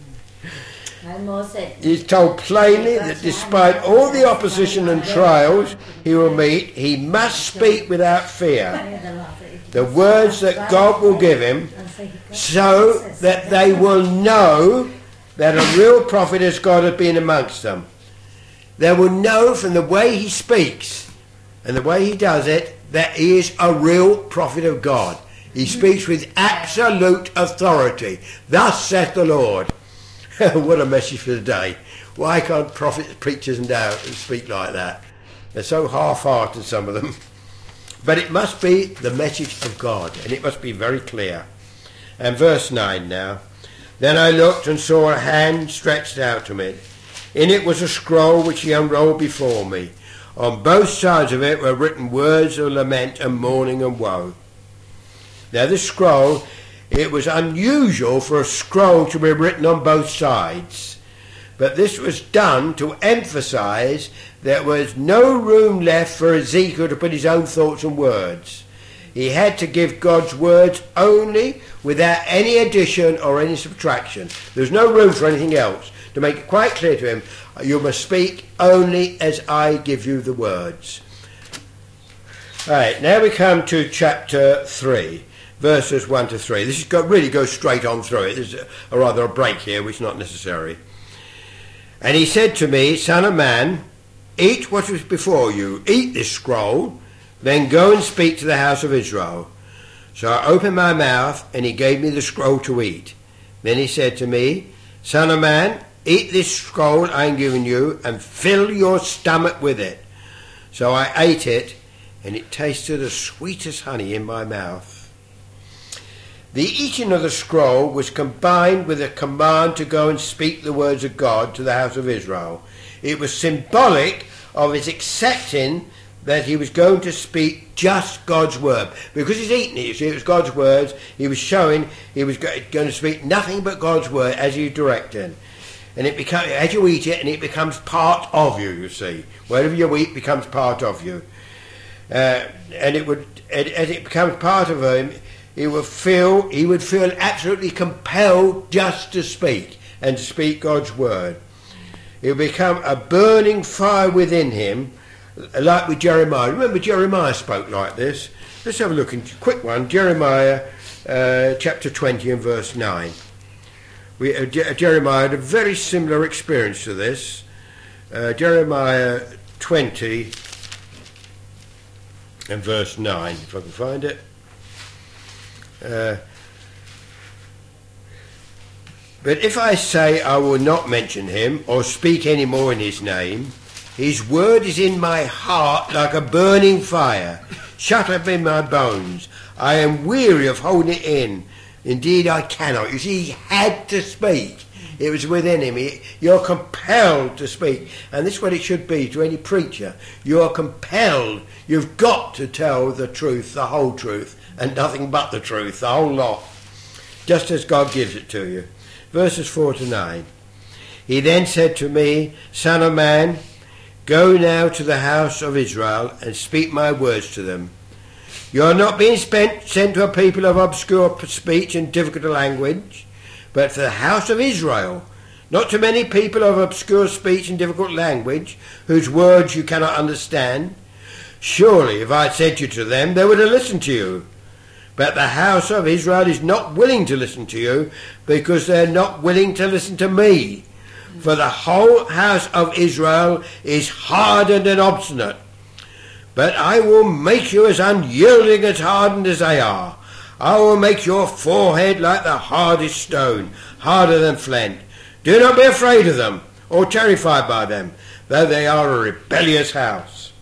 He's told plainly that despite all the opposition and trials he will meet, he must speak without fear the words that God will give him, so that they will know that a real prophet as God has been amongst them. They will know from the way he speaks and the way he does it that he is a real prophet of God. He speaks with absolute authority. Thus saith the Lord. What a message for the day. Why can't prophets, preachers and speak like that? They're so half-hearted, some of them. But it must be the message of God, and it must be very clear. And verse 9 now. Then I looked and saw a hand stretched out to me. In it was a scroll which he unrolled before me. On both sides of it were written words of lament and mourning and woe. Now this scroll, it was unusual for a scroll to be written on both sides. But this was done to emphasize there was no room left for Ezekiel to put his own thoughts and words. He had to give God's words only, without any addition or any subtraction. There's no room for anything else. To make it quite clear to him, you must speak only as I give you the words. Right, now we come to chapter 3, verses 1 to 3. This really goes straight on through it. There's a break here, which is not necessary. And he said to me, Son of man, eat what was before you. Eat this scroll, then go and speak to the house of Israel. So I opened my mouth, and he gave me the scroll to eat. Then he said to me, Son of man, eat this scroll I am giving you, and fill your stomach with it. So I ate it, and it tasted as sweet as honey in my mouth. The eating of the scroll was combined with a command to go and speak the words of God to the house of Israel. It was symbolic of his accepting that he was going to speak just God's word. Because he's eating it, you see, it was God's words. He was showing he was going to speak nothing but God's word as he directed. And it becomes, as you eat it, and it becomes part of you, you see. Whatever you eat becomes part of you. And it would, as it becomes part of him, he would feel absolutely compelled just to speak, and to speak God's word. It would become a burning fire within him, like with Jeremiah. Remember, Jeremiah spoke like this. Let's have a look, in quick one, Jeremiah chapter 20 and verse 9. Jeremiah had a very similar experience to this. Jeremiah 20 and verse 9, if I can find it. But if I say I will not mention him or speak any more in his name, his word is in my heart like a burning fire, shut up in my bones. I am weary of holding it in. Indeed, I cannot. You see, he had to speak. It was within him. You're compelled to speak. And this is what it should be to any preacher. You're compelled. You've got to tell the truth, the whole truth, and nothing but the truth, the whole lot, just as God gives it to you. Verses 4 to 9. He then said to me, Son of man, go now to the house of Israel and speak my words to them. You are not being sent to a people of obscure speech and difficult language, but to the house of Israel, not to many people of obscure speech and difficult language, whose words you cannot understand. Surely, if I had said you to them, they would have listened to you. But the house of Israel is not willing to listen to you, because they're not willing to listen to me. For the whole house of Israel is hardened and obstinate. But I will make you as unyielding as hardened as they are. I will make your forehead like the hardest stone, harder than flint. Do not be afraid of them, or terrified by them, though they are a rebellious house.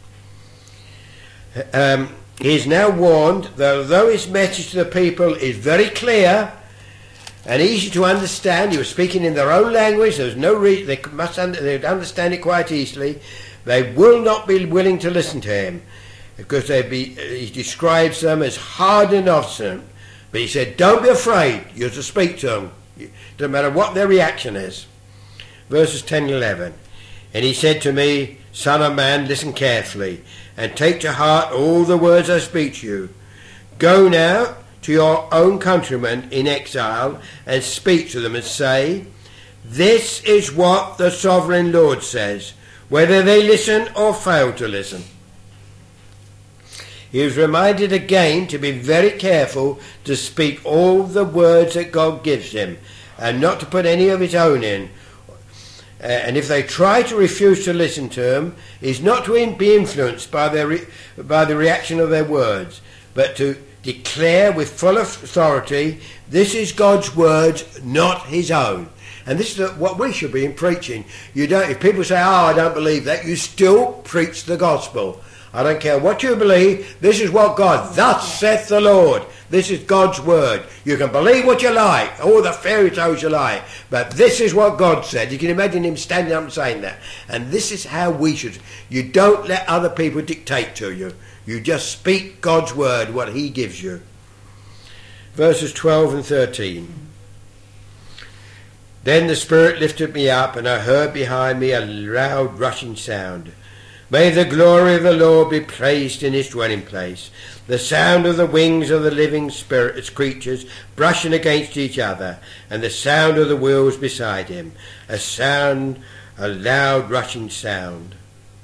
He is now warned that although his message to the people is very clear and easy to understand, he was speaking in their own language, there's no reason, they'd understand it quite easily, they will not be willing to listen to him, because he describes them as hard and obstinate. But he said, don't be afraid, you're to speak to them, doesn't matter what their reaction is. Verses 10 and 11. And he said to me, Son of man, listen carefully, and take to heart all the words I speak to you. Go now to your own countrymen in exile, and speak to them and say, this is what the sovereign Lord says, whether they listen or fail to listen. He was reminded again to be very careful to speak all the words that God gives him, and not to put any of his own in. And if they try to refuse to listen to him, is not to be influenced by the reaction of their words, but to declare with full authority, this is God's words, not his own. And this is what we should be in preaching. If people say, I don't believe that, you still preach the gospel. I don't care what you believe, this is what God, thus saith the Lord. This is God's word. You can believe what you like, all the fairy tales you like, but this is what God said. You can imagine him standing up and saying that. And this is how we should. You don't let other people dictate to you. You just speak God's word, what he gives you. Verses 12 and 13. Then the Spirit lifted me up, and I heard behind me a loud rushing sound. May the glory of the Lord be praised in his dwelling place. The sound of the wings of the living spirits, creatures brushing against each other, and the sound of the wheels beside him. A loud rushing sound.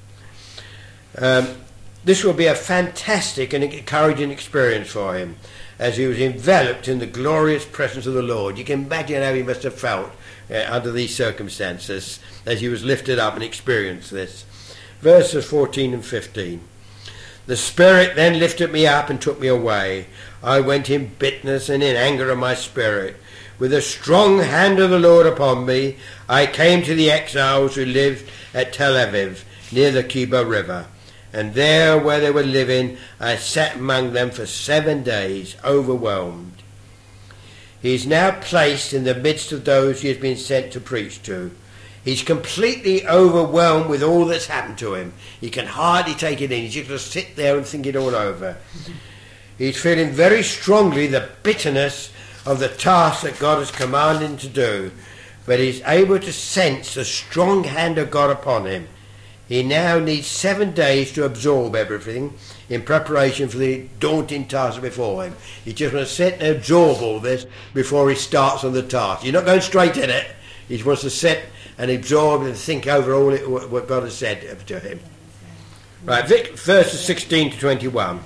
This will be a fantastic and encouraging experience for him, as he was enveloped in the glorious presence of the Lord. You can imagine how he must have felt under these circumstances as he was lifted up and experienced this. Verses 14 and 15. The Spirit then lifted me up and took me away. I went in bitterness and in anger of my spirit. With a strong hand of the Lord upon me, I came to the exiles who lived at Tel Aviv, near the Kibar River. And there, where they were living, I sat among them for 7 days, overwhelmed. He is now placed in the midst of those he has been sent to preach to. He's completely overwhelmed with all that's happened to him. He can hardly take it in. He's just going to sit there and think it all over. He's feeling very strongly the bitterness of the task that God has commanded him to do, but he's able to sense the strong hand of God upon him. He now needs 7 days to absorb everything in preparation for the daunting task before him. He just wants to sit and absorb all this before he starts on the task. He's not going straight in it. He just wants to sit and absorb and think over all what God has said to him. Right, verses 16 to 21.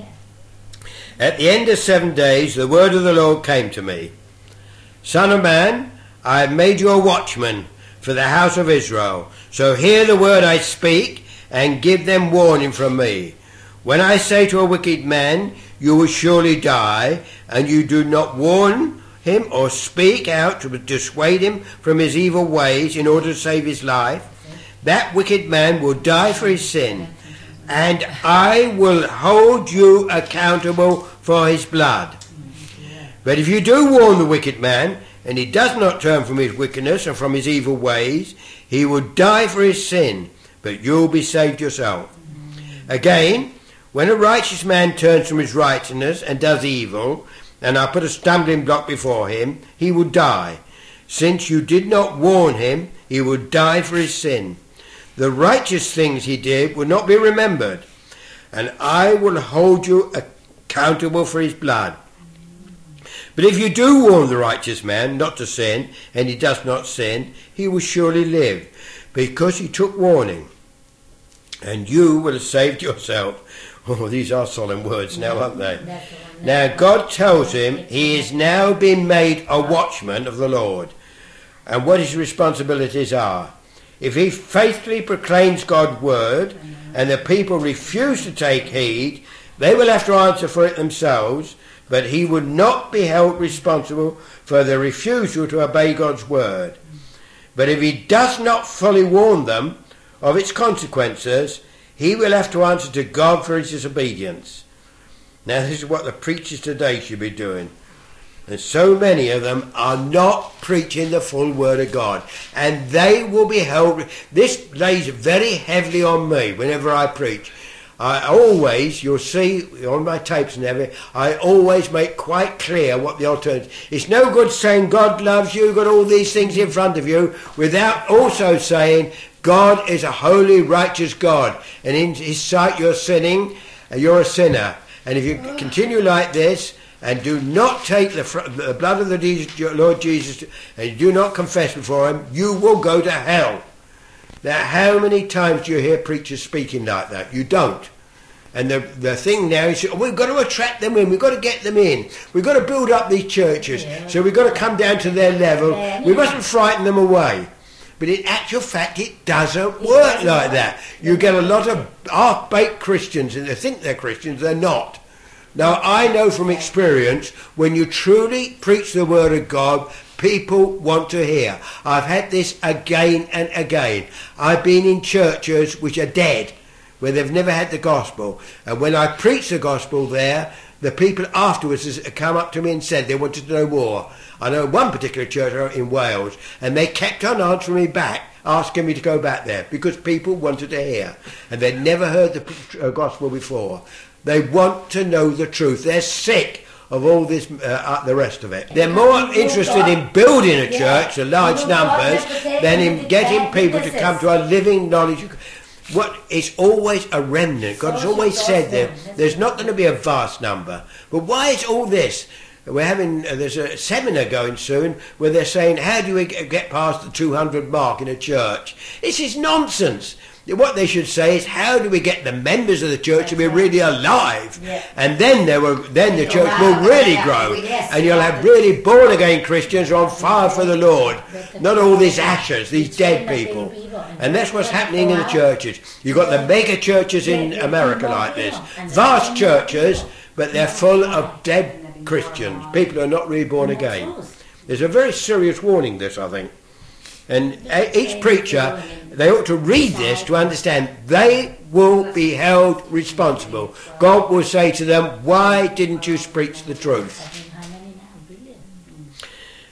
At the end of 7 days, the word of the Lord came to me. Son of man, I have made you a watchman for the house of Israel. So hear the word I speak and give them warning from me. When I say to a wicked man, you will surely die, and you do not warn him or speak out to dissuade him from his evil ways in order to save his life, that wicked man will die for his sin, and I will hold you accountable for his blood. But if you do warn the wicked man, and he does not turn from his wickedness and from his evil ways, he will die for his sin, but you will be saved yourself. Again, when a righteous man turns from his righteousness and does evil, and I put a stumbling block before him, he will die. Since you did not warn him, he will die for his sin. The righteous things he did will not be remembered, and I will hold you accountable for his blood. But if you do warn the righteous man not to sin, and he does not sin, he will surely live, because he took warning. And you will have saved yourself. Oh, these are solemn words now, aren't they? Now God tells him he is now been made a watchman of the Lord, and what his responsibilities are. If he faithfully proclaims God's word, and the people refuse to take heed, they will have to answer for it themselves, but he would not be held responsible for the refusal to obey God's word. But if he does not fully warn them of its consequences, he will have to answer to God for his disobedience. Now this is what the preachers today should be doing. And so many of them are not preaching the full word of God. And they will be held. This lays very heavily on me whenever I preach. I always, you'll see on my tapes and everything, I always make quite clear what the alternative is. It's no good saying God loves you, got all these things in front of you, without also saying God is a holy, righteous God. And in his sight you're sinning, and you're a sinner. And if you continue like this, and do not take the blood of the Lord Jesus, and do not confess before him, you will go to hell. Now, how many times do you hear preachers speaking like that? You don't. And the thing now is, we've got to attract them in, we've got to get them in, we've got to build up these churches, so we've got to come down to their level, we mustn't frighten them away. But in actual fact, it doesn't work like that. You get a lot of half-baked Christians, and they think they're Christians, they're not. Now, I know from experience, when you truly preach the word of God, people want to hear. I've had this again and again. I've been in churches which are dead, where they've never had the gospel. And when I preach the gospel there, the people afterwards have come up to me and said they wanted to know more. I know one particular church in Wales, and they kept on answering me back, asking me to go back there, because people wanted to hear. And they'd never heard the gospel before. They want to know the truth. They're sick of all this, the rest of it. They're more interested in building a church to large numbers than in getting people to come to a living knowledge. It's always a remnant. God has always said there's not going to be a vast number. But why is all this? There's a seminar going soon where they're saying, how do we get past the 200 mark in a church? This is nonsense. What they should say is, how do we get the members of the church to be really alive? Yeah. And then the church will really grow. And you'll have really born-again Christians who are on fire for the Lord. Not all these ashes, these dead people. And that's what's happening in the churches. You've got the mega churches in America like this. Vast churches, but they're full of dead Christians. People who are not really born again. There's a very serious warning, this, I think. And each preacher, they ought to read this to understand they will be held responsible. God will say to them, why didn't you preach the truth?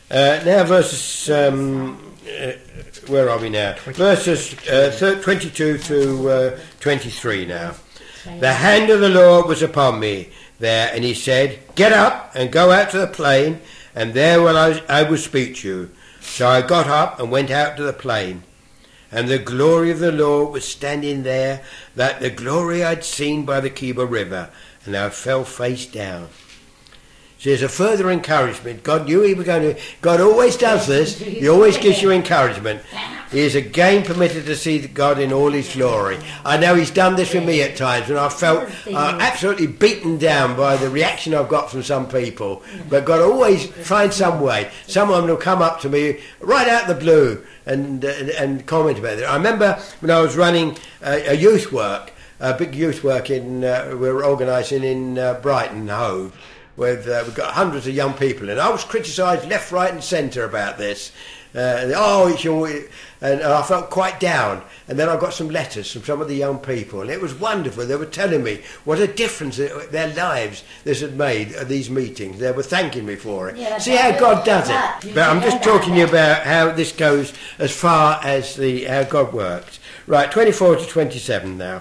Now verses, where are we now? Verses 22 to 23 now. The hand of the Lord was upon me there, and he said, get up and go out to the plain, and there I will speak to you. So I got up and went out to the plain, and the glory of the Lord was standing there, that the glory I'd seen by the Keba River, and I fell face down. So there's a further encouragement. God knew he was going to... God always does this. He always gives you encouragement. He is again permitted to see God in all his glory. I know he's done this with me at times when I felt absolutely beaten down by the reaction I've got from some people. But God always finds some way. Someone will come up to me right out of the blue and comment about it. I remember when I was running a youth work, a big youth work we were organising in Brighton, Hove. We've got hundreds of young people, and I was criticised left, right and centre about this. And I felt quite down. And then I got some letters from some of the young people, and it was wonderful. They were telling me what a difference their lives this had made at these meetings. They were thanking me for it. Yeah, see how God does it. But I'm just talking to you about how this goes as far as how God works. Right, 24 to 27 now.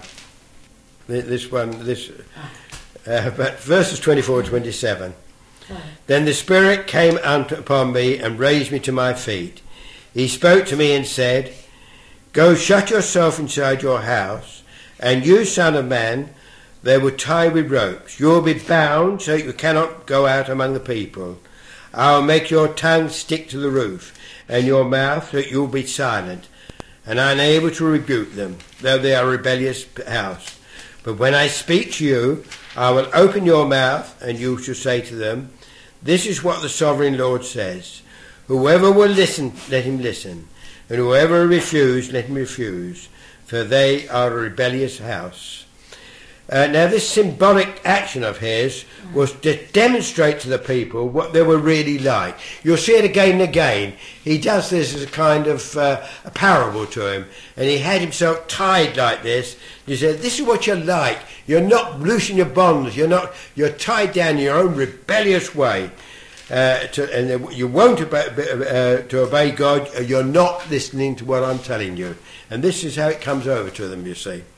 But verses 24 to 27. Then the Spirit came upon me and raised me to my feet. He spoke to me and said, go shut yourself inside your house, and you, son of man, they will tie with ropes. You will be bound so you cannot go out among the people. I will make your tongue stick to the roof, and your mouth so that you will be silent, and unable to rebuke them, though they are a rebellious house. But when I speak to you, I will open your mouth, and you shall say to them, this is what the sovereign Lord says. Whoever will listen, let him listen, and whoever will refuse, let him refuse, for they are a rebellious house. Now this symbolic action of his was to demonstrate to the people what they were really like. You'll see it again and again. He does this as a kind of a parable to him, and he had himself tied like this. He said, this is what you're like. You're not loosing your bonds. You're tied down in your own rebellious way. And you won't to obey God. You're not listening to what I'm telling you. And this is how it comes over to them, you see.